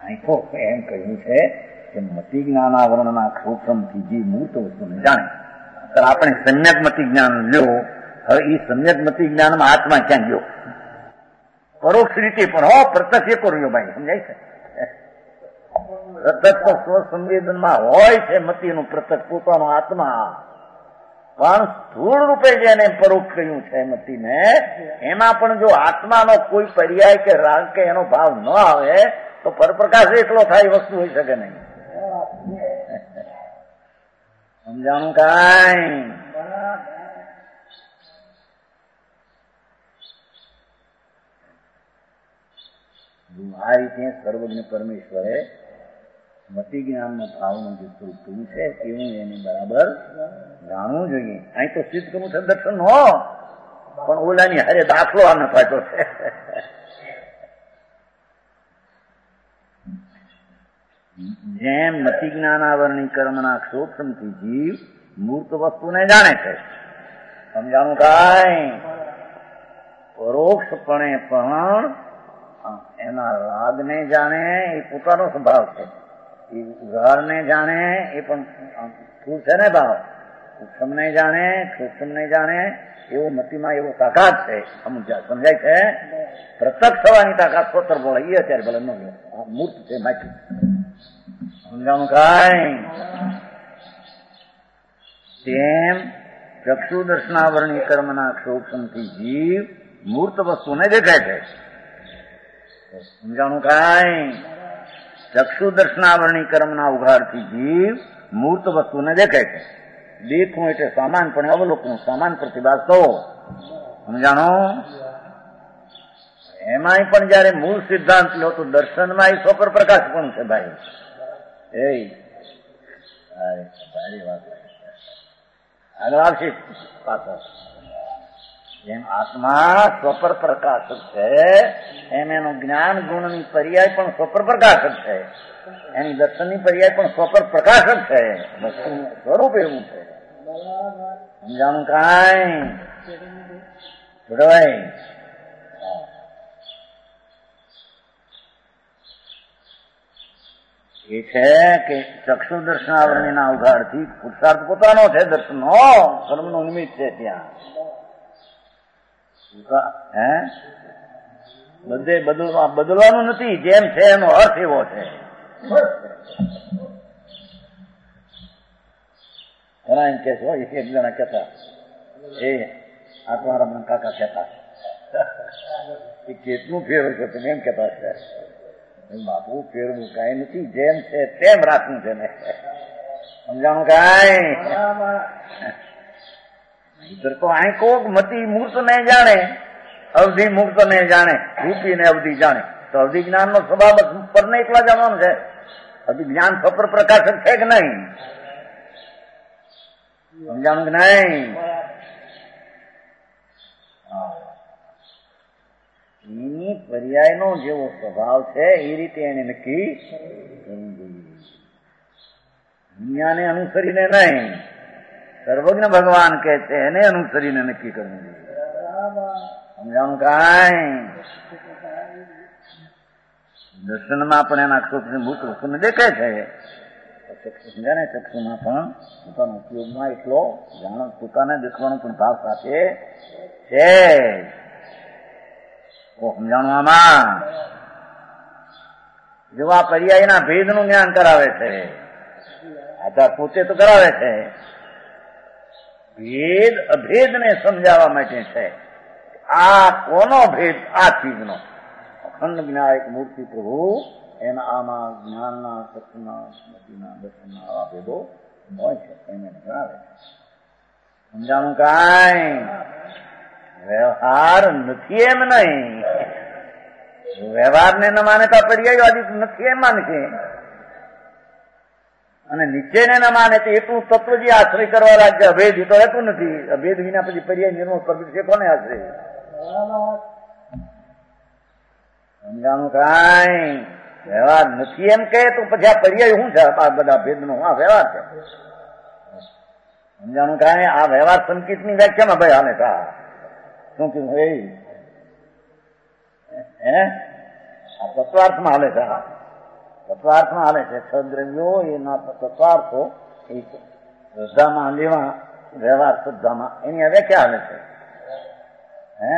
અહીં તો એમ કહ્યું છે કે મતિ જ્ઞાનાવરણના ક્ષોત્રમથી જે મૂર્ત વસ્તુને જાણે. આપણે સમ્યક મતિ જ્ઞાન લ્યો. હવે એ સમ્યક મતિ જ્ઞાનમાં આત્મા ક્યાં ગયો? પરોક્ષ રીતે પણ પ્રત્યક્ષ એ કર્યો ભાઈ, સમજાય છે? પ્રત્યક્ષ તો સ્વસંવેદનમાં હોય છે મતિનું પ્રત્યક્ષ પોતાનો આત્મા, પણ સ્થૂળ રૂપે જેને પરોક્ષ કહ્યું છે મતિને, એમાં પણ જો આત્માનો કોઈ પર્યાય કે રાગ કે એનો ભાવ ન આવે તો પરપ્રકાશ એકલો થાય વસ્તુ હોઈ શકે નહીં. સમજાણું કાંઈ? આ રીતે સર્વજ્ઞ પરમેશ્વરે મતિ જ્ઞાનના ભાવનું જે સ્વરૂપ થયું છે એવું એને બરાબર જાણવું જોઈએ. અહીં તો સિદ્ધ કરવું છે દર્શન હો, પણ ઓલાની હારે દાખલો આ નપાતો છે. જેમ મતિ જ્ઞાનાવરણી કર્મના ક્ષોત્રમથી જીવ મૂર્ત વસ્તુને જાણે છે. સમજાણું કાંઈ? પરોક્ષપણે પણ એના રાગને જાણે એ પોતાનો સ્વભાવ છે, એ ઉઘાડને જાણે એ પણ સ્થૂળ છે ને ભાવ, સૂક્ષ્મને જાણે સૂક્ષ્મને જાણે એવો મતિમાં એવો તાકાત છે. સમજાય છે? પ્રત્યક્ષ થવાની તાકાત સ્વતર બોલે એ અત્યારે ભલે ન મૂર્ત છે માટી. સમજાણું કાંઈ? તેમ ચક્ષુ દર્શનાવરણી કર્મના ક્ષોક્ષમથી જીવ મૂર્ત વસ્તુને દેખાય છે. સમજાણું કાંઈ? ચક્ષુ દર્શનાવરણી કર્મના ઉઘાડથી જીવ મૂર્ત વસ્તુને દેખાય છે. દેખવું એટલે સામાનપણે અવલોકવું, સામાન પ્રતિભાસ થવો. સમજાણો? એમાંય પણ જયારે મૂળ સિદ્ધાંત લો તો દર્શનમાં એ સ્વપર પ્રકાશ પણ છે ભાઈ. ભારી વાત આગળ આવશે પાછળ. જેમ આત્મા સ્વપર પ્રકાશક છે એમ એનો જ્ઞાન ગુણની પર્યાય પણ સ્વપર પ્રકાશક છે, એની દર્શનની પર્યાય પણ સ્વપર પ્રકાશક છે. વસ્તુનું સ્વરૂપ એવું છે. સમજાણું કાંઈ? જોડવાય એ છે કે ચક્ષુ દર્શનાવરણીના ઉઘાડથી પુરુષાર્થ પોતાનો છે, દર્શનનો કર્મનો નિમિત્ત છે. ત્યાં બધે બદલવાનું નથી, જેમ છે એનો અર્થ એવો છે. ઘણા એમ કે છે, એક જણા કહેતા એ આ તમારા કાકા કહેતા એ કેટલું ફેરવું છે તમે એમ કહેતા છે. બાપુ ફેરવું કઈ નથી, જેમ છે તેમ રાખવું છે ને. સમજાણું કાંઈ? ઇધર તો અહીં કોક મતિ મૂર્ત ને જાણે, અવધિ મુક્ત ને જાણે, રૂપી ને અવધિ જાણે, તો અવધિ જ્ઞાન નો સ્વભાવ પર ને એકલા જાણવાનું છે. અવધિ જ્ઞાન સપર પ્રકાશક છે કે નહીં? સમજાણું કે નહીં? એની પર્યાયનો જેવો સ્વભાવ છે એ રીતે એને નક્કી કરવું જોઈએ. દુનિયાને અનુસરીને નહીં, સર્વજ્ઞ ભગવાન કે છે એને અનુસરીને નક્કી કરવું જોઈએ. સમજાણું કાંઈ? દર્શનમાં પણ એના ક્ષોત્રની મૂર્ત વસ્તુને દેખાય છે. સમજાને ચક્ષુમાં પણ પોતાના ઉપયોગમાં એટલો જાણો પોતાને દેખવાનો પણ ભાવ સાથે છે. સમજાણું? આમાં જો આ પર્યાયના ભેદનું જ્ઞાન કરાવે છે, આધાર પોતે તો કરાવે છે, ભેદ અભેદને સમજાવવા માટે છે. આ કોનો ભેદ? આ ચીજનો અખંડ જ્ઞાયક મૂર્તિ પ્રભુ એના આમાં જ્ઞાનના સત્યના સ્મૃતિના દર્શનના આવા ભેદો હોય છે એને જણાવે છે. સમજાણું કાંઈ? વ્યવહાર નથી એમ નહીં, વ્યવહારને ન માનતા પર્યાયવાદી નથી એમ માને છે, અને નીચેને ન માને તો એટલું તત્વ જે આશ્રય કરવા લાગે અભેદ તો રહેતું નથી. અભેદ વિના પછી પર્યાય નિર્મળ પ્રગટ છે કોને આશ્રય? સમજાણું કાંઈ? વ્યવહાર નથી એમ કહે તો પછી આ પર્યાય શું છે? આ બધા ભેદનો આ વ્યવહાર છે. સમજાણું કાંઈ? આ વ્યવહાર સંકેતની વ્યાખ્યામાં ભાઈ હાલે કા શું કીધું? આ તત્વાર્થમાં હાલે કા તત્વાર્થમાં હાલે છે. છ દ્રવ્યો એના તત્વાર્થો એ શ્રદ્ધામાં લેવા વ્યવહાર શ્રદ્ધામાં એની હવે ક્યાં હાલે છે? હે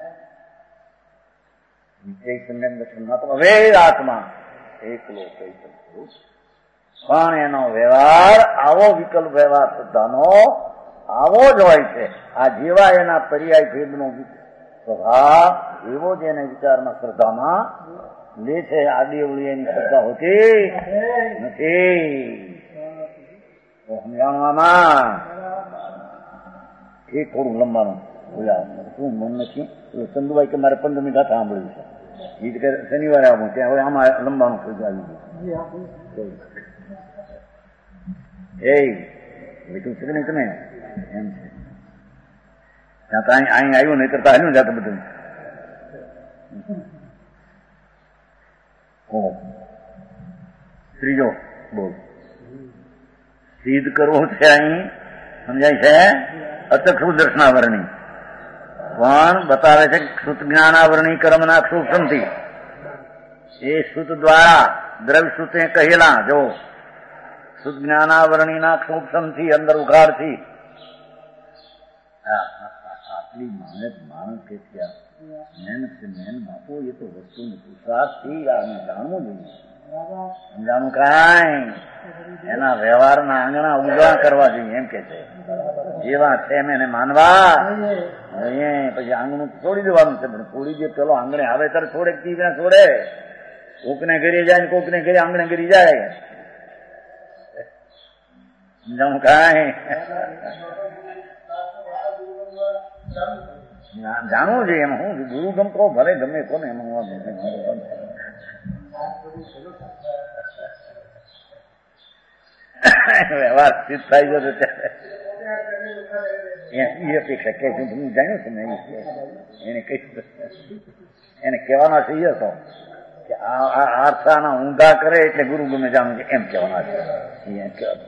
હવે આત્મા એકલો કહી શકું, પણ એનો વ્યવહાર આવો વિકલ્પ વ્યવહાર શ્રદ્ધાનો આવો જ હોય છે. આ જેવા એના પર્યાય ભેદનો સ્વભાવ એવો જ એને વિચારમાં શ્રદ્ધામાં લે છે. આડી અવળી એની શ્રદ્ધા હોતી નથી. સમજાણવામાં એ થોડું લંબાનું શું મન નથી. ચંદુભાઈ કે મારે 15 મિનિટ સાંભળ્યું છે, એ શનિવારે આવું ત્યાં હવે આમાં લંબાનું થઈ આવી ગયું. એ બેઠું છે કે નહીં તમે એમ છે ત્યાં તો અહીં આવ્યું નહીં કરતા આવ્યું જાતું બધું. ત્રીજો બોલ સિદ્ધ કરવું છે. અહીં સમજાય છે અચક્ષુ દર્શનાવરણી પણ બતાવે છે શ્રુત જ્ઞાનાવરણી કર્મના સૂક્ષ્મથી. એ શ્રુત દ્વારા દ્રવ્ય શ્રુતે કહેલા જો શુદ્ધ જ્ઞાનાવરણીના સૂક્ષ્મથી અંદર ઉઘાડથી આટલી માણસ કે ત્યાં મેન બાપો એ તો વસ્તુ પુરુષાર્થથી આને જાણવું જોઈએ. સમજાણું કાંઈ એના વ્યવહારના આંગણા ઉભા કરવા જોઈએ એમ કે છે. જેવા છે એમ એને માનવા પછી આંગણું છોડી દેવાનું છે. પણ છોડી દે પેલો આંગણે આવે ત્યારે છોડે કી છોડે. કોકને ઘરે જાય ને કોકને ઘરે આંગણે ઘરી જાય. સમજાણું કાંઈ જાણવું જોઈએ એમાં હું ગુરુ ગમતો ભલે ગમે કોને એમાં વ્યવહાર સ્થિત થાય છે ત્યારે એ અપેક્ષા કે હું જાણ્યું છું ને એને કઈ એને કહેવાનો છે એ હતો કે આ આર્થાના ઊંધા કરે એટલે ગુરુ ગમે જાણવું છે એમ કહેવાના છે. એમ કહેવાનું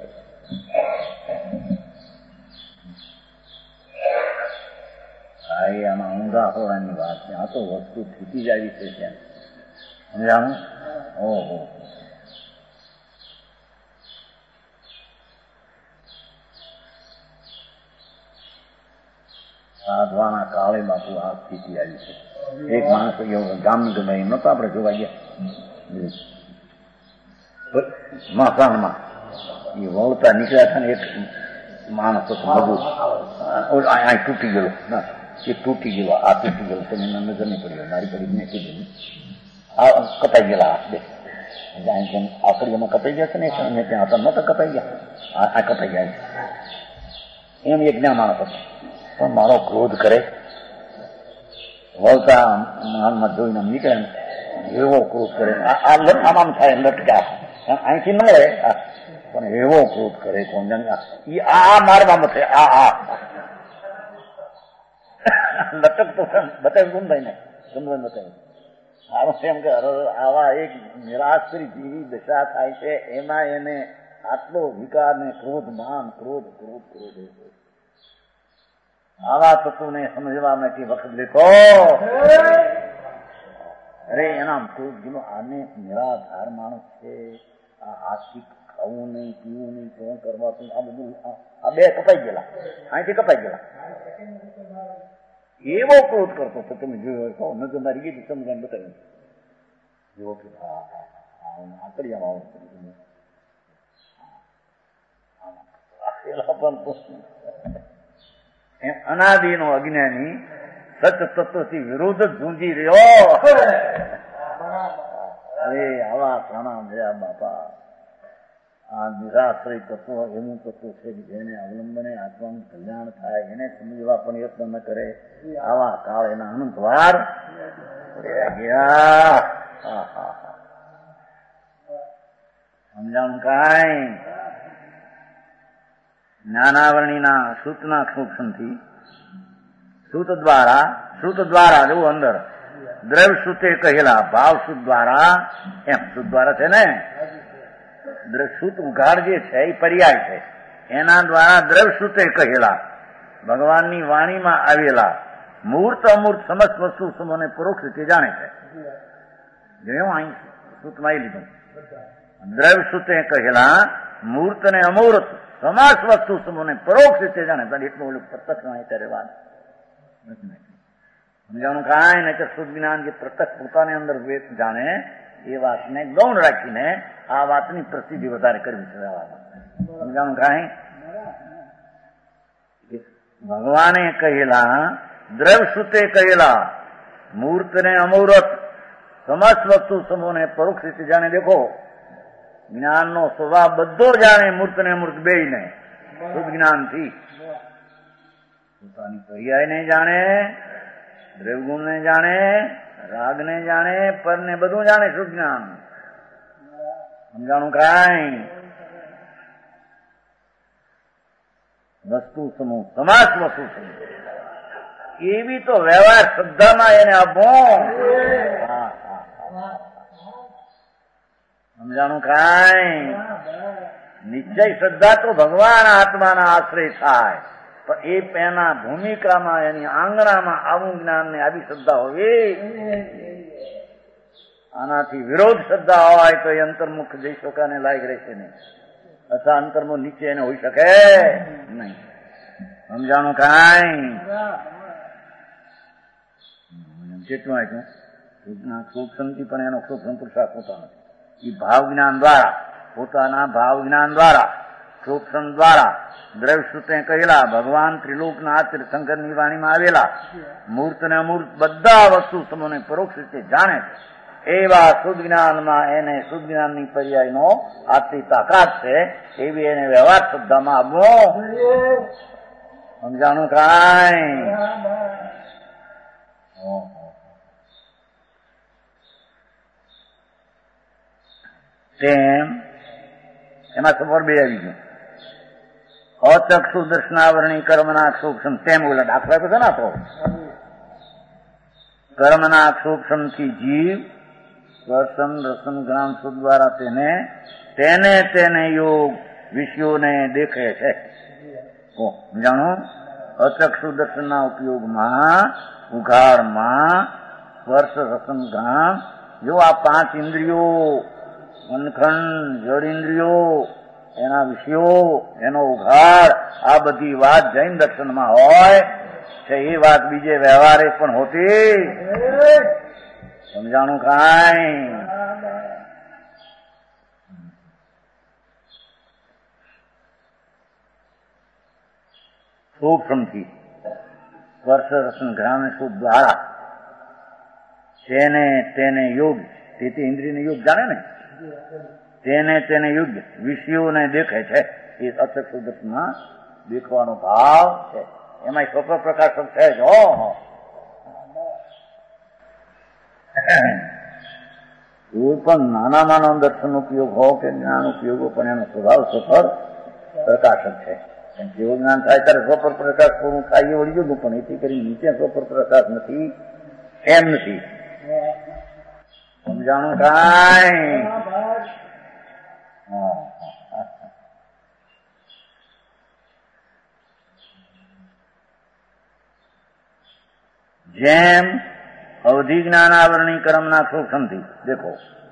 આમાં ઊંધા હોવાની વાત છે. આ તો વસ્તુ થીતી જ આવી છે ત્યાં સમજાણું. ઓહો સાધવાના કાળે બાપુ આ સ્થિતિ આવી છે. એક માણસ ગામ ગમે એમ નતો આપણે જોવા ગયા મસાણમાં એ વળતા નીકળ્યા હતા ને એક માણસ મજૂર અહીં તૂટી ગયેલો ના એ તૂટી ગયેલો આ તૂટી ગયેલો તમે નજર નહીં પડ્યો મારી પડી મેં કીધું આ કપાઈ ગયેલા હાથ બે આકડીઓમાં કપાઈ ગયા છે ને એને ત્યાં હતા નતા કપાઈ ગયા આ કપાઈ ગયા છે એમ એક જ્ઞાન માણસ હતો. પણ મારો ક્રોધ કરે વળતા માનમાં જોઈને નીકળે ને એવો ક્રોધ કરે આમ થાય લટકા અહીંથી ન મળે પણ એવો ક્રોધ કરે કોણ જાણે આ મારવામાં છે આ લટકતો બતાવ્યું કોણ ભાઈ ને સમજ બતાવ્યું આવું એમ કે આવા એક નિરાશ્રી જેવી દશા થાય છે એમાં એને આટલો વિકાર ને ક્રોધ માન ક્રોધ ક્રોધ ક્રોધ આવા તત્વને સમજવા માટે વખત લેતો અરે એના ક્રોધ ગયેલો આને નિરાધાર માણસ છે આ આશિક ખાવું નહીં પીવું નહીં શું કરવાતું આ બધું આ બે કપાઈ ગયેલા અહીંથી કપાઈ ગયેલા એવો ક્રોધ કરતો તો તમે જોયો કહો નજર મારી ગઈ સમજાને બતાવ્યું જેવો કે આકડિયામાં અનાદિનો અજ્ઞાની સત તત્વથી વિરુદ્ધ ઝૂંઝી રહ્યો. અરે આવા ઘણા થયા બાપા. આ નિરાશ્રય તત્વ એવું તત્વ છે કે જેને અવલંબને આત્માનું કલ્યાણ થાય એને સમજવા પણ યત્ન ન કરે. આવા કાળ એના અનંત વાર ગયા. સમજાણું કાંઈ જ્ઞાનાવરણીના શ્રુતના સૂક્ષ્મથી શ્રુત દ્વારા જવું અંદર દ્રવ્ય શ્રુતે કહેલા ભાવ શ્રુત દ્વારા એમ શ્રુત દ્વારા છે ને શ્રુત ઉઘાડ જે છે એ પર્યાય છે એના દ્વારા દ્રવ્ય શ્રુતે કહેલા ભગવાનની વાણીમાં આવેલા મૂર્ત અમૂર્ત સમસ્ત વસ્તુ સમૂહને પરોક્ષ રીતે જાણે છે. જોયું અહીં શ્રુતમાં એ લીધું દ્રવ્ય સૂતે કહેલા મૂર્ત ને અમૂર્ત સમાસ વસ્તુ સમૂહને પરોક્ષ રીતે જાણે. એટલું ઓલું પ્રત્યક્ષ ત્યારે વાત સમજાણું કાંઈ નહીં. શુદ્ધ જ્ઞાન જે પ્રત્યક્ષ પોતાની અંદર જાણે એ વાતને ગૌણ રાખીને આ વાતની પ્રસિદ્ધિ વધારે કરવી છે. સમજાણું કાંઈ. ભગવાને કહેલા દ્રવ્ય સૂતે કહેલા મૂર્ત ને અમૂર્ત સમસ્ત વસ્તુ સમૂહને પરોક્ષ રીતે જાણે. દેખો જ્ઞાનનો સ્વભાવ બધો જાણે, મૂર્ત ને અમૂર્ત બે ને શુદ્ધ જ્ઞાનથી. પોતાની પર્યાય ને જાણે, દ્રવ્યગુણ ને જાણે, રાગ ને જાણે, પર ને બધું જાણે શુદ્ધ જ્ઞાન. સમજાણું કાંઈ. વસ્તુ સમૂહ સમાસ વસ્તુ સમૂહ એવી તો વ્યવહાર શ્રદ્ધામાં એને આપો. સમજાણું કાંઈ. નિશ્ચય શ્રદ્ધા તો ભગવાન આત્માના આશ્રય થાય, પણ એ એના ભૂમિકામાં એની આંગણામાં આવું જ્ઞાન ને આવી શ્રદ્ધા હોવી. આનાથી વિરોધ શ્રદ્ધા હોય તો એ અંતર્મુખ જઈ શકાને લાયક રહેશે નહીં, અથવા અંતર્મુખ નીચે એને હોઈ શકે નહીં. સમજાણું કાંઈ. કેટલું આપ્યું સૂક્ષ્મથી પણ એનો સૂક્ષ્મ પુરુષાર્થ હોતો નથી. એ ભાવ જ્ઞાન દ્વારા, પોતાના ભાવ જ્ઞાન દ્વારા, સૂક્ષ્મ દ્વારા દ્રવ્ય સૂત્રે કહેલા ભગવાન ત્રિલોકના તીર્થંકરની વાણીમાં આવેલા મૂર્ત ને અમૂર્ત બધા વસ્તુ સમૂહને પરોક્ષ રીતે જાણે છે. એવા શુદ્ધ જ્ઞાનમાં એને શુદ્ધ જ્ઞાનની પર્યાયનો આટલી તાકાત છે, એવી એને વ્યવહાર શ્રદ્ધામાં આપવો. સમજાણું કાંઈ. તેમ એમાં સફર બે આવી ગયું. અચક્ષુ દર્શનાવરણી કર્મના સૂક્ષ્મ તેમ ઓલા દાખલા બધા ના તો કર્મના સૂક્ષ્મ થી જીવ સ્પર્શન રસન ગ્રામ સુખ દ્વારા તેને યોગ વિષયોને દેખે છે. જાણો અચક્ષુ દર્શનના ઉપયોગમાં ઉઘાડમાં સ્પર્શ રસન ગ્રામ જો આ 5 ઇન્દ્રિયો મનખંડ જડ ઇન્દ્રિયો એના વિષયો એનો ઉઘાડ આ બધી વાત જૈન દર્શનમાં હોય છે. એ વાત બીજે વ્યવહારે પણ હોતી. સમજાણું કાંઈ. સૂક્ષ્મથી સ્પર્શ રસન ગ્રામ સુખ દ્વારા તેને યોગ તેથી ઇન્દ્રિયને યોગ જાણે ને તેને યોગ્ય વિષયોને દેખે છે. એ અચક્ષુ દર્શનમાં દેખવાનો ભાવ છે. એમાં સ્વપ્ન પ્રકાશક છે જ. કોઈ પણ નાનામાં દર્શન ઉપયોગ હો કે જ્ઞાન ઉપયોગો પણ એનો સ્વભાવ સફળ પ્રકાશક છે. જેવું જ્ઞાન થાય ત્યારે સ્વપર પ્રકાશ પૂરું થાય એ વળી જુદું, પણ એથી કરી નીચે સ્વપર પ્રકાશ નથી એમ નથી. સમજાણું કાંઈ. જેમ અવધિ જ્ઞાનાવરણી કર્મના સૂક્ષ્મથી દેખો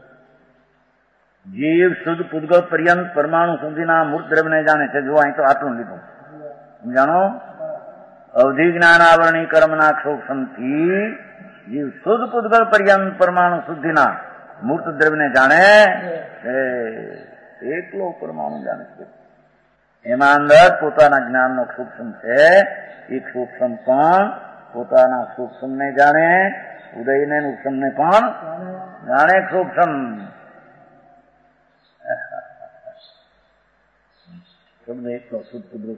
જીવ શુદ્ધ પૂતગલ પર્યંત પરમાણુ સુધીના મૂર્ત દ્રવ્યને જાણે છે. જો અહીં તો આટલું લીધું. સમજાણો. અવધિ જ્ઞાનાવરણી કર્મના સૂક્ષ્મથી જીવ શુદ્ધ પૂતગલ પર્યંત પરમાણુ સુધીના મૂર્ત દ્રવ્યને જાણે એકલો પરમાણુ જાણે છે. એમાં અંદર પોતાના જ્ઞાનનો સૂક્ષ્મ છે. એક સૂક્ષ્મ પણ પોતાના સૂક્ષ્મને જાણે, ઉદયને સૂક્ષ્મને પણ જાણે. સૂક્ષ્મ શબ્દ એકલો શુદ્ધ કુદરત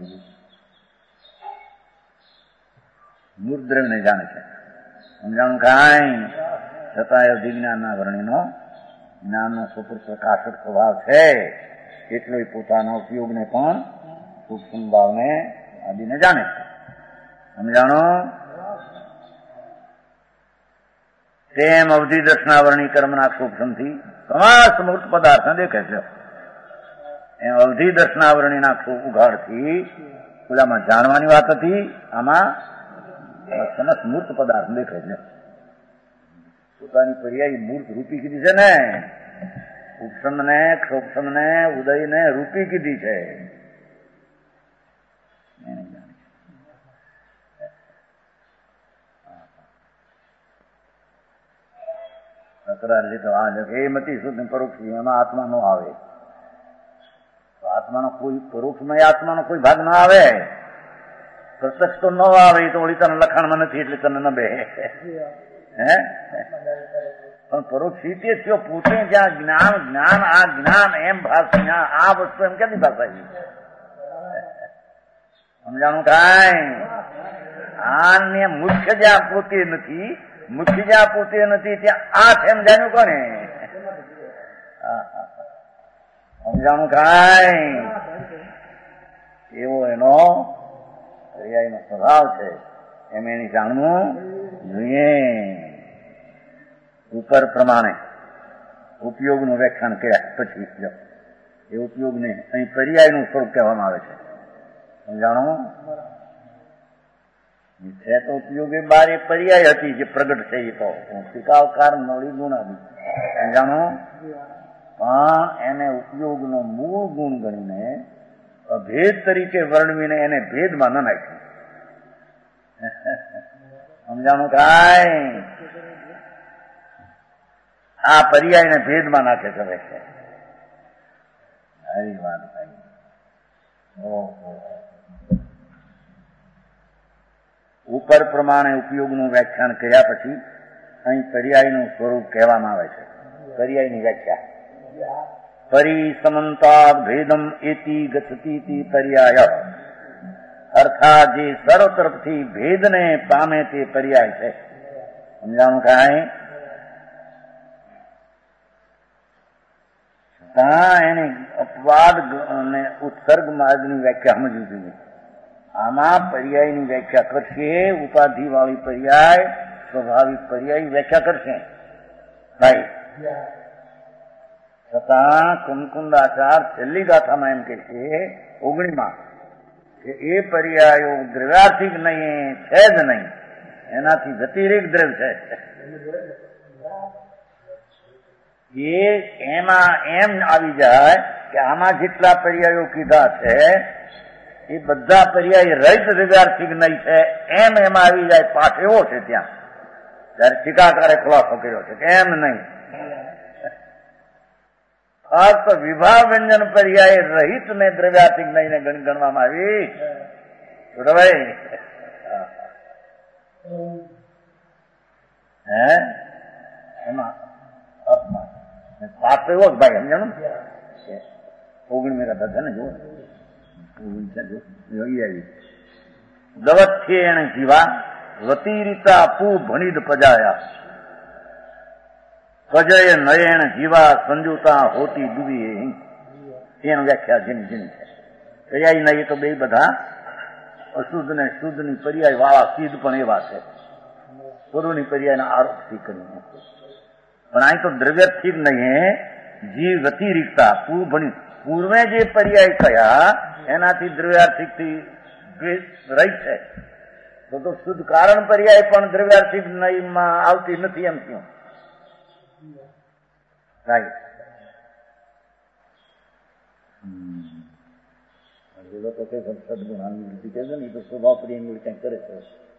મૂર્ત દ્રવ્યને જાણે છે. સમજાણું કાંઈ. છતાં એ વિજ્ઞાનના વર્ણિનો જ્ઞાનનો સ્વપુર પ્રકાશક સ્વભાવ છે. એટલો પોતાના ઉપયોગને પણ સૂક્ષ્મ ભાવને આદિને જાણે છે. સમજાણો. તેમ અવધિ દર્શનાવરણી કર્મના સૂક્ષ્મથી તમામ મૂર્ત પદાર્થ દેખે છે. એમ અવધિ દર્શનાવરણીના ઉઘાડથી પેલામાં જાણવાની વાત હતી, આમાં સમસ્ત મૂર્ત પદાર્થ દેખે છે. પોતાની પર્યાય મૂર્ત રૂપી કીધી છે ને, ઉપસમને, ક્ષોભસમને, ઉદયને રૂપી કીધી છે. તકરારજી તો આ એ મતી શુદ્ધ પરોક્ષ એમાં આત્મા નો આવે. આત્માનો કોઈ પરોક્ષમય આત્માનો કોઈ ભાગ ના આવે. પ્રત્યક્ષ તો ન આવે તો વળી તને લખાણમાં નથી એટલે તને ન બે હે. પણ પરોક્ષ રીતે થયો પોતે જ્યાં જ્ઞાન જ્ઞાન આ જ્ઞાન એમ ભાષ આ વસ્તુ એમ ક્યાંથી ભાષાવી સમજાણું કાંઈ. આને મુખ્ય જ્યાં પોતે નથી, મુખ્ય જ્યાં પોતે નથી ત્યાં આ એમ જાણ્યું કોને સમજાણું કાંઈ. એવો એનો પર્યાયનો સ્વભાવ છે એમ એની જાણવું જોઈએ. ઉપર પ્રમાણે ઉપયોગનું વ્યાખ્યાન કર્યા પછી જો એ ઉપયોગને અહીં પર્યાયનું સ્વરૂપ કહેવામાં આવે છે. સમજાણું છે તો ઉપયોગ એ બાર એ પર્યાય હતી જે પ્રગટ છે એ તો ટીકાવકાર નળી ગુણાદી સમજાણું. પણ એને ઉપયોગનો મૂળ ગુણ ગણીને અભેદ તરીકે વર્ણવીને એને ભેદમાં ન નાખ્યું. સમજાણું કાંઈ. આ પર્યાયને ભેદમાં નાખે કરે છે. આવી વાત થાય. ઉપર પ્રમાણે ઉપયોગનું વ્યાખ્યાન કર્યા પછી અહીં પર્યાયનું સ્વરૂપ કહેવામાં આવે છે. પર્યાયની વ્યાખ્યા પરિસમંતાદ ભેદમ એતિ ગચ્છતિ પર્યાય અર્થાત જે સર્વ તરફથી ભેદને પામે તે પર્યાય છે. સમજાણું કાંઈ. એને અપવાદ અને ઉત્સર્ગ માર્ગની વ્યાખ્યા સમજવી જોઈએ. આમાં પર્યાયની વ્યાખ્યા કરશે ઉપાધિ વાળી પર્યાય, સ્વાભાવિક પર્યાય વ્યાખ્યા કરશે ભાઈ. છતાં કુમકુંદાચાર છેલ્લી ગાથામાં એમ કે છે 19માં કે એ પર્યાયો દ્રવ્યાર્થિક નહીં છે જ નહીં, એનાથી વ્યતિરેક દ્રવ્ય છે. એ એમાં એમ આવી જાય કે આમાં જેટલા પર્યાયો કીધા છે એ બધા પર્યાય રહિત દ્રવ્યાર્થિક નહીં છે એમ એમાં આવી જાય. પાઠ એવો છે ત્યાં જયારે ટીકાકારે ખુલાસો કર્યો છે કે એમ નહીં, ફક્ત વિભાવ વ્યંજન પર્યાય રહિત ને દ્રવ્યાર્થિક નહીં ને ગણવામાં આવી. ભાઈ હે એમાં પાપ એવો જ ભાઈ સમજાણું. 19 કથા છે ને જો દવત્થે એને જીવા વતીરિતા પૂ ભણીદ પજાયા પજય નયન જીવા સંજુતા હોતી ડૂબી. એનું વ્યાખ્યા જેની જેની છે. પર્યાય નહીં તો બે બધા અશુદ્ધ ને શુદ્ધ ની પર્યાય વાળા સિદ્ધ પણ એવા છે પૂર્વની પર્યાયના આરોપથી કરીને. પણ અહીં તો દ્રવ્યથી નહીં જીવ વ્યતિરિક્તા પૂર્વે જે પર્યાય કયા એનાથી દ્રવ્યાર્થિક થી રહી છે તો શુદ્ધ કારણ પર્યાય પણ દ્રવ્યાર્થિક નહીમાં આવતી નથી એમ થયું. લોકો કે સદગુણાની વૃત્તિ કહે છે ને એ તો સ્વભાવ પ્રિયની કંઈક કરે છે.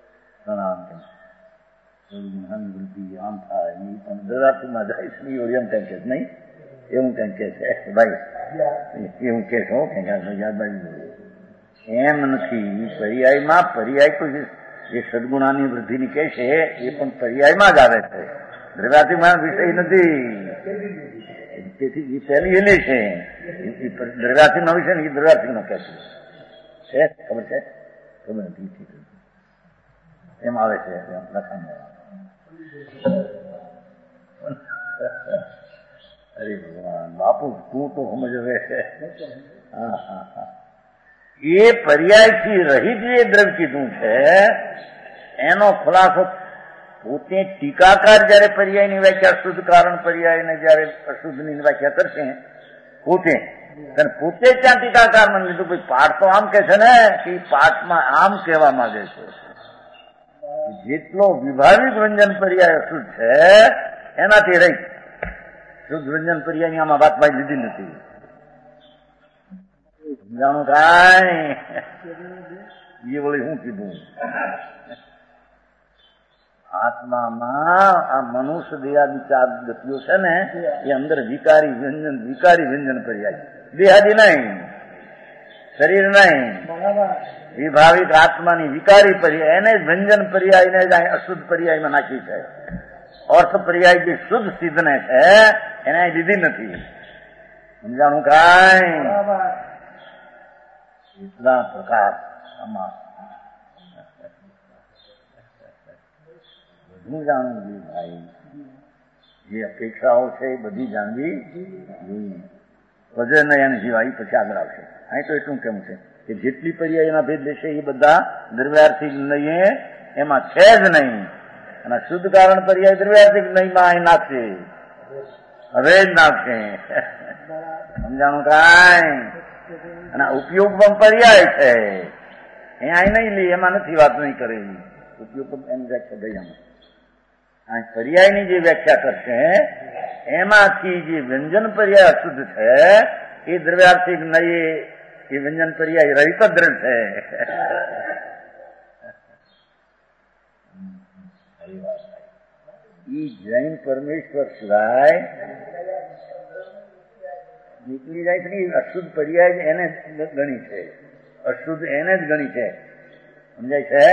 સદગુણાની વૃત્તિ આમ થાય એ પણ દ્રવ્યાર્થિકમાં જાય છે એમ કંઈક છે નહીં, એવું કંઈક કે છે ભાઈ. એવું કે છો યાદ એમ નથી. પર્યાયમાં પર્યાય તો જે સદગુણાની વૃદ્ધિની કહે છે એ પણ પર્યાયમાં જ આવે છે, દ્રવ્યાર્થિકમાં વિષય નથી. તેથી એ પહેલી એને છે દ્રવ્યાર્થિકનો વિષય ને એ દ્રવ્યાર્થિકનો કહે છે. ખબર છે? ખબર નથી. એમ આવે છે લખાણ. અરે ભગવાન બાપુ તું તો સમજવે છે. હા હા હા. એ પર્યાયથી રહિત જે દ્રવ્ય કીધું છે એનો ખુલાસો પોતે ટીકાકાર જયારે પર્યાયની વ્યાખ્યા શુદ્ધ કારણ પર્યાયને જયારે અશુદ્ધની વ્યાખ્યા કરશે પોતે ત્યાં ટીકાકાર મને લીધું ભાઈ પાઠ તો આમ કે છે ને કે પાઠમાં આમ કહેવા માંગે છે જેટલો વિભાવિક વ્યંજન પર્યાય અશુદ્ધ છે એનાથી રહી શુદ્ધ વ્યંજન પર્યાયની આમાં વાત ભાઈ લીધી નથી. સમજાણું કાંઈ એ વળી શું કીધું? આત્મામાં આ મનુષ્ય દેહાદી ચાર ગતિઓ છે ને એ અંદર વિકારી વ્યંજન પર્યાય, દેહાદી નહીં, શરીર નહીં, વિભાવિક આત્માની વિકારી પર્યાય, એને જ વ્યંજન પર્યાયને જ અશુદ્ધ પર્યાયમાં નાખી છે. અર્થ પર્યાય જે શુદ્ધ સિદ્ધને છે એને લીધી નથી. સમજાણું કાંઈ? એટલા પ્રકાર આમાં બધું જાણવું જોઈએ ભાઈ. જે અપેક્ષાઓ છે એ બધી જાણવી જોઈએ. વજન નયન જીવાય પછી આગળ આવશે. અહીં તો એટલું કેવું છે કે જેટલી પર્યાયના ભેદ લેશે એ બધા દ્રવ્યાર્થિક નહીં એમાં છે જ નહીં. અને શુદ્ધ કારણ પર્યાય દ્રવ્યાર્થિક નહીંમાં અહીં નાખશે, હવે જ નાખશે. સમજાણું કાંઈ? અને ઉપયોગ પણ પર્યાય છે અહીં નહીં લે, એમાં નથી વાત નહીં કરેલી. ઉપયોગ એની વ્યાખ્યા ગઈ આમાં. આ પર્યાયની જે વ્યાખ્યા કરશે એમાંથી જે વ્યંજન પર્યાય અશુદ્ધ છે એ દ્રવ્યાર્થિક નહીં, એ વ્યંજન પર્યાય રહિત દ્રવ્ય છે. ઈ જૈન પરમેશ્વર સિવાય નીકળી જાય છે. અશુદ્ધ પર્યાય એને ગણી છે, અશુદ્ધ એને જ ગણી છે. સમજાય છે?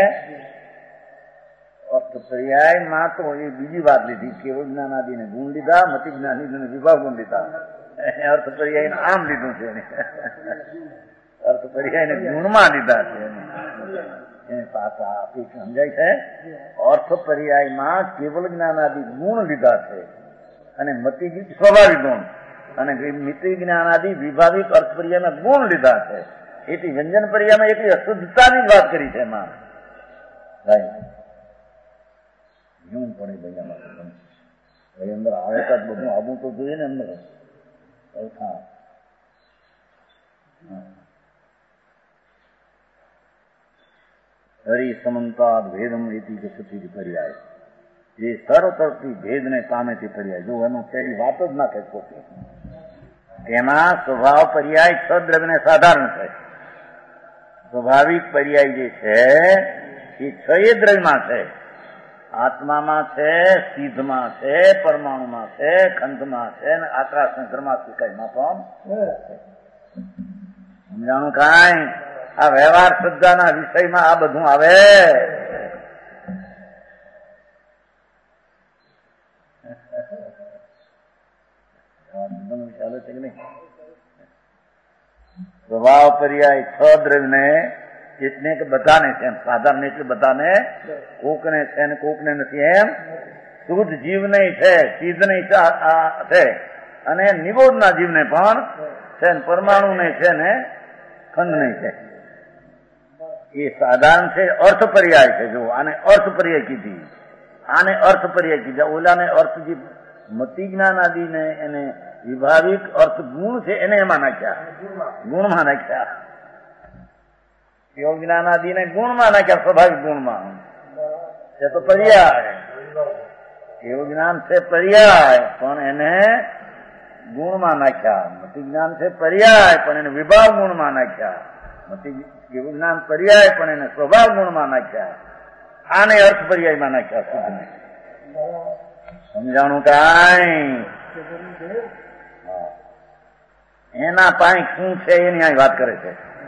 અર્થ પર્યાય માં તો એ બીજી વાત લીધી, કેવળ જ્ઞાનાદિને ગુણ લીધા, મતિ જ્ઞાનીને વિભાગ ગુણ લીધા. અર્થ પર્યાય આમ લીધું છે, અર્થ પર્યાયને ગુણમાં લીધા છે એને પાછા આપી. સમજાય છે? અર્થ પર્યાયમાં કેવલ જ્ઞાનાદિ ગુણ લીધા છે અને મતિ સ્વાભાવિક ગુણ, અને મિતિ જ્ઞાનાદિ વિભાવિક અર્થ પર્યાયમાં ગુણ લીધા છે. એથી વ્યંજન પર્યાયમાં એટલી અશુદ્ધતાની જ વાત કરી છે એમાં. એવું પડે ભાઈ આમાં ભાઈ અંદર આવે તો બધું આવવું તો જોઈએ ને અંદર. હરિ સમંતા ભેદમ એથી ગતિ પર્યાય, જે સર્વ તરફથી ભેદને પામે તે પર્યાય. જો એનો તેની વાત જ ના થાય પોતે. તેમાં સ્વભાવ પર્યાય છ દ્રવ્યને સાધારણ છે. સ્વાભાવિક પર્યાય જે છે એ છ એ દ્રવ્યમાં છે. આત્મામાં છે, સિદ્ધમાં છે, પરમાણુમાં છે, ખંડમાં છે, અને આકાશ ઘરમાં સિકાઈમાં પણ. સમજાણું કાંઈ? આ વ્યવહાર શ્રદ્ધાના વિષયમાં આ બધું આવે. ચાલે છે કે નહીં? સ્વભાવ પર્યાય છ દ્રવ્યને એટલે કે બધાને છે એમ, સાધારણ એટલે બધાને, કોકને છે ને કોકને નથી એમ. શુદ્ધ જીવને છે, સિદ્ધને છે, અને નિબોધના જીવને પણ છે, પરમાણુને છે ને ખંડને છે. એ સાધારણ છે, અર્થ પર્યાય છે. જો આને અર્થ પર્યાય કીધી, આને અર્થ પર્યાય કીધા. ઓલાને અર્થ જે મતિ જ્ઞાન આદિને એને વિભાવિક અર્થ ગુણ છે એને એમાં નાખ્યા, ગુણમાં નાખ્યા. યોગ જ્ઞાન આદિને ગુણમાં નાખ્યા, સ્વાભાવિક ગુણમાં. એ તો પર્યાય. એવું જ્ઞાન છે પર્યાય, પણ એને ગુણમાં નાખ્યા. મતિ જ્ઞાન છે પર્યાય, પણ એને વિભાવ ગુણમાં નાખ્યા. એવું જ્ઞાન પર્યાય, પણ એને સ્વભાવ ગુણમાં નાખ્યા. આને અર્થ પર્યાયમાં નાખ્યા. શુદ્ધને સમજાણું કાંઈ? એના પાંચ શું છે એની અહીં વાત કરે છે.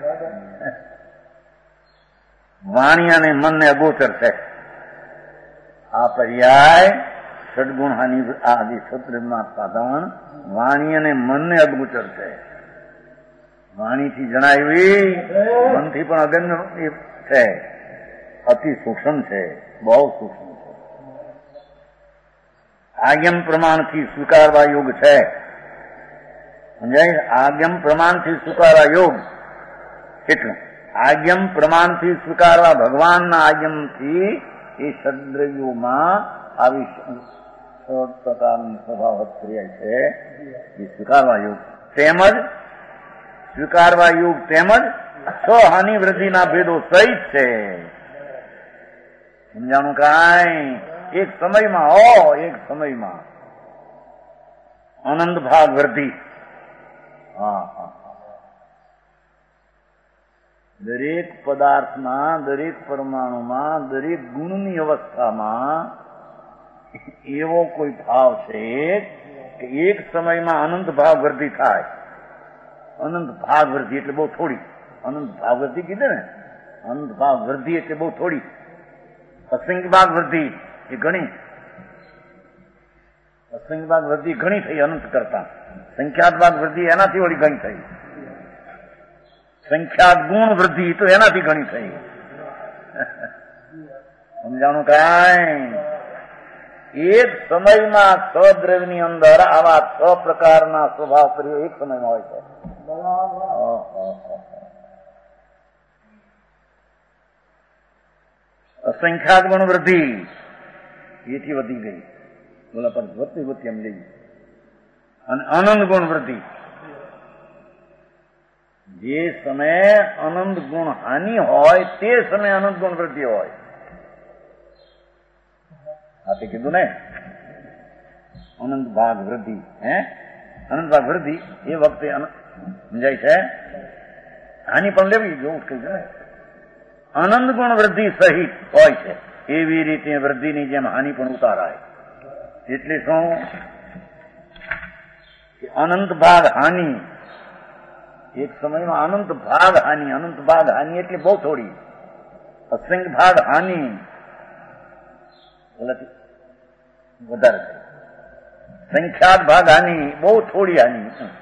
વાણી અને મનને અગોચર છે. આ પર્યાય સદગુણ હાનિ આદિ સત્રમાં સાધારણ વાણી અને મનને અગોચર છે. વાણીથી જણાવી, મનથી પણ અગમ્ય છે, અતિ સૂક્ષ્મ છે, બહુ સૂક્ષ્મ છે. આગમ પ્રમાણથી સ્વીકારવા યોગ છે. સમજાય? આગમ પ્રમાણથી સ્વીકારવા યોગ કેટલું? આગમ પ્રમાણથી સ્વીકારવા ભગવાનના આગમથી એ સદ્દ્રવ્યોમાં આવી પ્રકારની સ્વભાવ ક્રિયા છે એ સ્વીકારવા યોગ. તેમજ સ્વીકારવા યોગ તેમજ સ્વહાનિ વૃદ્ધિના ભેદો સહિત છે. સમજાણું કાંઈ? એક સમયમાં એક સમયમાં આનંદ ભાગ વૃદ્ધિ. હા હા, દરેક પદાર્થમાં, દરેક પરમાણુમાં, દરેક ગુણની અવસ્થામાં એવો કોઈ ભાવ છે કે એક સમયમાં અનંત ભાવ વૃદ્ધિ થાય. અનંત ભાગ વૃદ્ધિ એટલે બહુ થોડી. અનંત ભાવ વૃદ્ધિ કીધે ને, અનંત ભાવ વૃદ્ધિ એટલે બહુ થોડી. અસંખ્ય ભાગ વૃદ્ધિ એ ઘણી. અસંખ્ય ભાગ વૃદ્ધિ ઘણી થઈ અનંત કરતા. સંખ્યાત ભાગ વૃદ્ધિ એનાથી વળી ઘણી થઈ. સંખ્યાત ગુણ વૃદ્ધિ તો એનાથી ઘણી થઈ. સમજાણું કાંઈ? એક સમયમાં સદ્રવ્યની અંદર આવા 6 પ્રકારના સ્વભાવ પરિયો એક સમયમાં હોય છે. અસંખ્યાત ગુણ વૃદ્ધિ એથી વધી ગઈ. બોલા પણ વધતી વધતી એમ લઈ. અને અનંત ગુણ વૃદ્ધિ, જે સમયે અનંત ગુણ હાનિ હોય તે સમયે અનંત ગુણ વૃદ્ધિ હોય. આપે કીધું ને અનંત ભાગ વૃદ્ધિ. અનંત ભાગ વૃદ્ધિ એ વખતે સમજાય છે. હાનિ પણ લેવી જોવું કહ્યું ને. અનંત ગુણ વૃદ્ધિ સહિત હોય છે એવી રીતે વૃદ્ધિની જેમ હાનિ પણ ઉતારાય. એટલે શું કે અનંત ભાગ હાનિ, એક સમયમાં અનંત ભાગ હાનિ. અનંત ભાગ હાનિ એટલે બહુ થોડી. અસંખ્ય ભાગ હાનિ વધારે છે. સંખ્યાત ભાગ હાનિ બહુ થોડી હાનિ.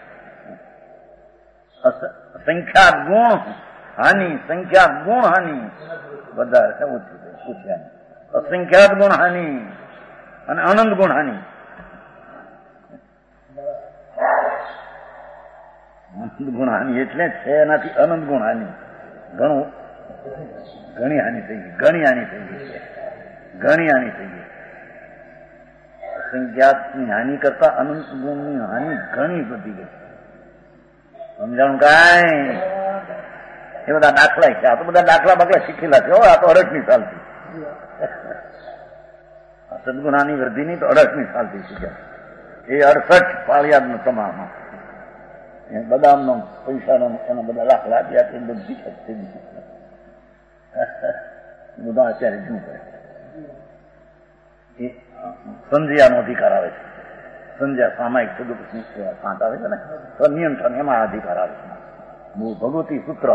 સંખ્યાત ગુણ હાનિ, સંખ્યાત ગુણ હાનિ વધારે છે, ઓછી હાનિ. અસંખ્યાત ગુણ હાનિ અને અનંત ગુણ હાનિ. અનંત ગુણ હાનિ એટલે છે એનાથી અનંત ગુણ હાનિ. ઘણી હાનિ થઈ ગઈ. ઘણી હાનિ થઈ ગઈ છે. ઘણી હાનિ થઈ ગઈ. અસંખ્યાતની હાનિ કરતા અનંત ગુણની હાનિ ઘણી વધી ગઈ. સમજાણું કાંઈ? એ બધા દાખલા છે. આ તો બધા દાખલા બાકલા શીખેલા છે. આ તો 18મી સાલથી સદગુણાની વૃદ્ધિની તો 18મી સાલથી શીખ્યા. એ 68 પાળિયાદનો તમામ બદામનો પૈસાનો એના બધા દાખલા આપ્યા. એ બધું બધા અત્યારે શું કરે? એ સંજ્ઞાનો અધિકાર આવે છે. સંજ્ઞા સામાયિક સદુપની સાંત આવે છે ને, તો નિયંત્રણ એમાં અધિકાર આવે છે. ભગવતી સૂત્ર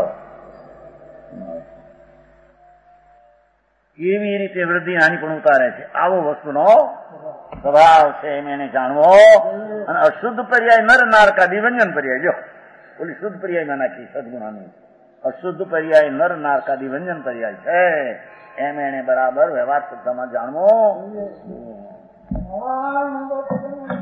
એવી રીતે વૃદ્ધિ હાનિ પણ ઉતારે છે. આવો વસ્તુનો સ્વભાવ છે એમ એને જાણવો. અને અશુદ્ધ પર્યાય નર નારકાદી વ્યંજન પર્યાય. જો ઓલી શુદ્ધ પર્યાયમાં નાખી સદગુણાની. અશુદ્ધ પર્યાય નર નારકાદી વ્યંજન પર્યાય છે એમ એને બરાબર વ્યવહાર શબ્દમાં જાણવો.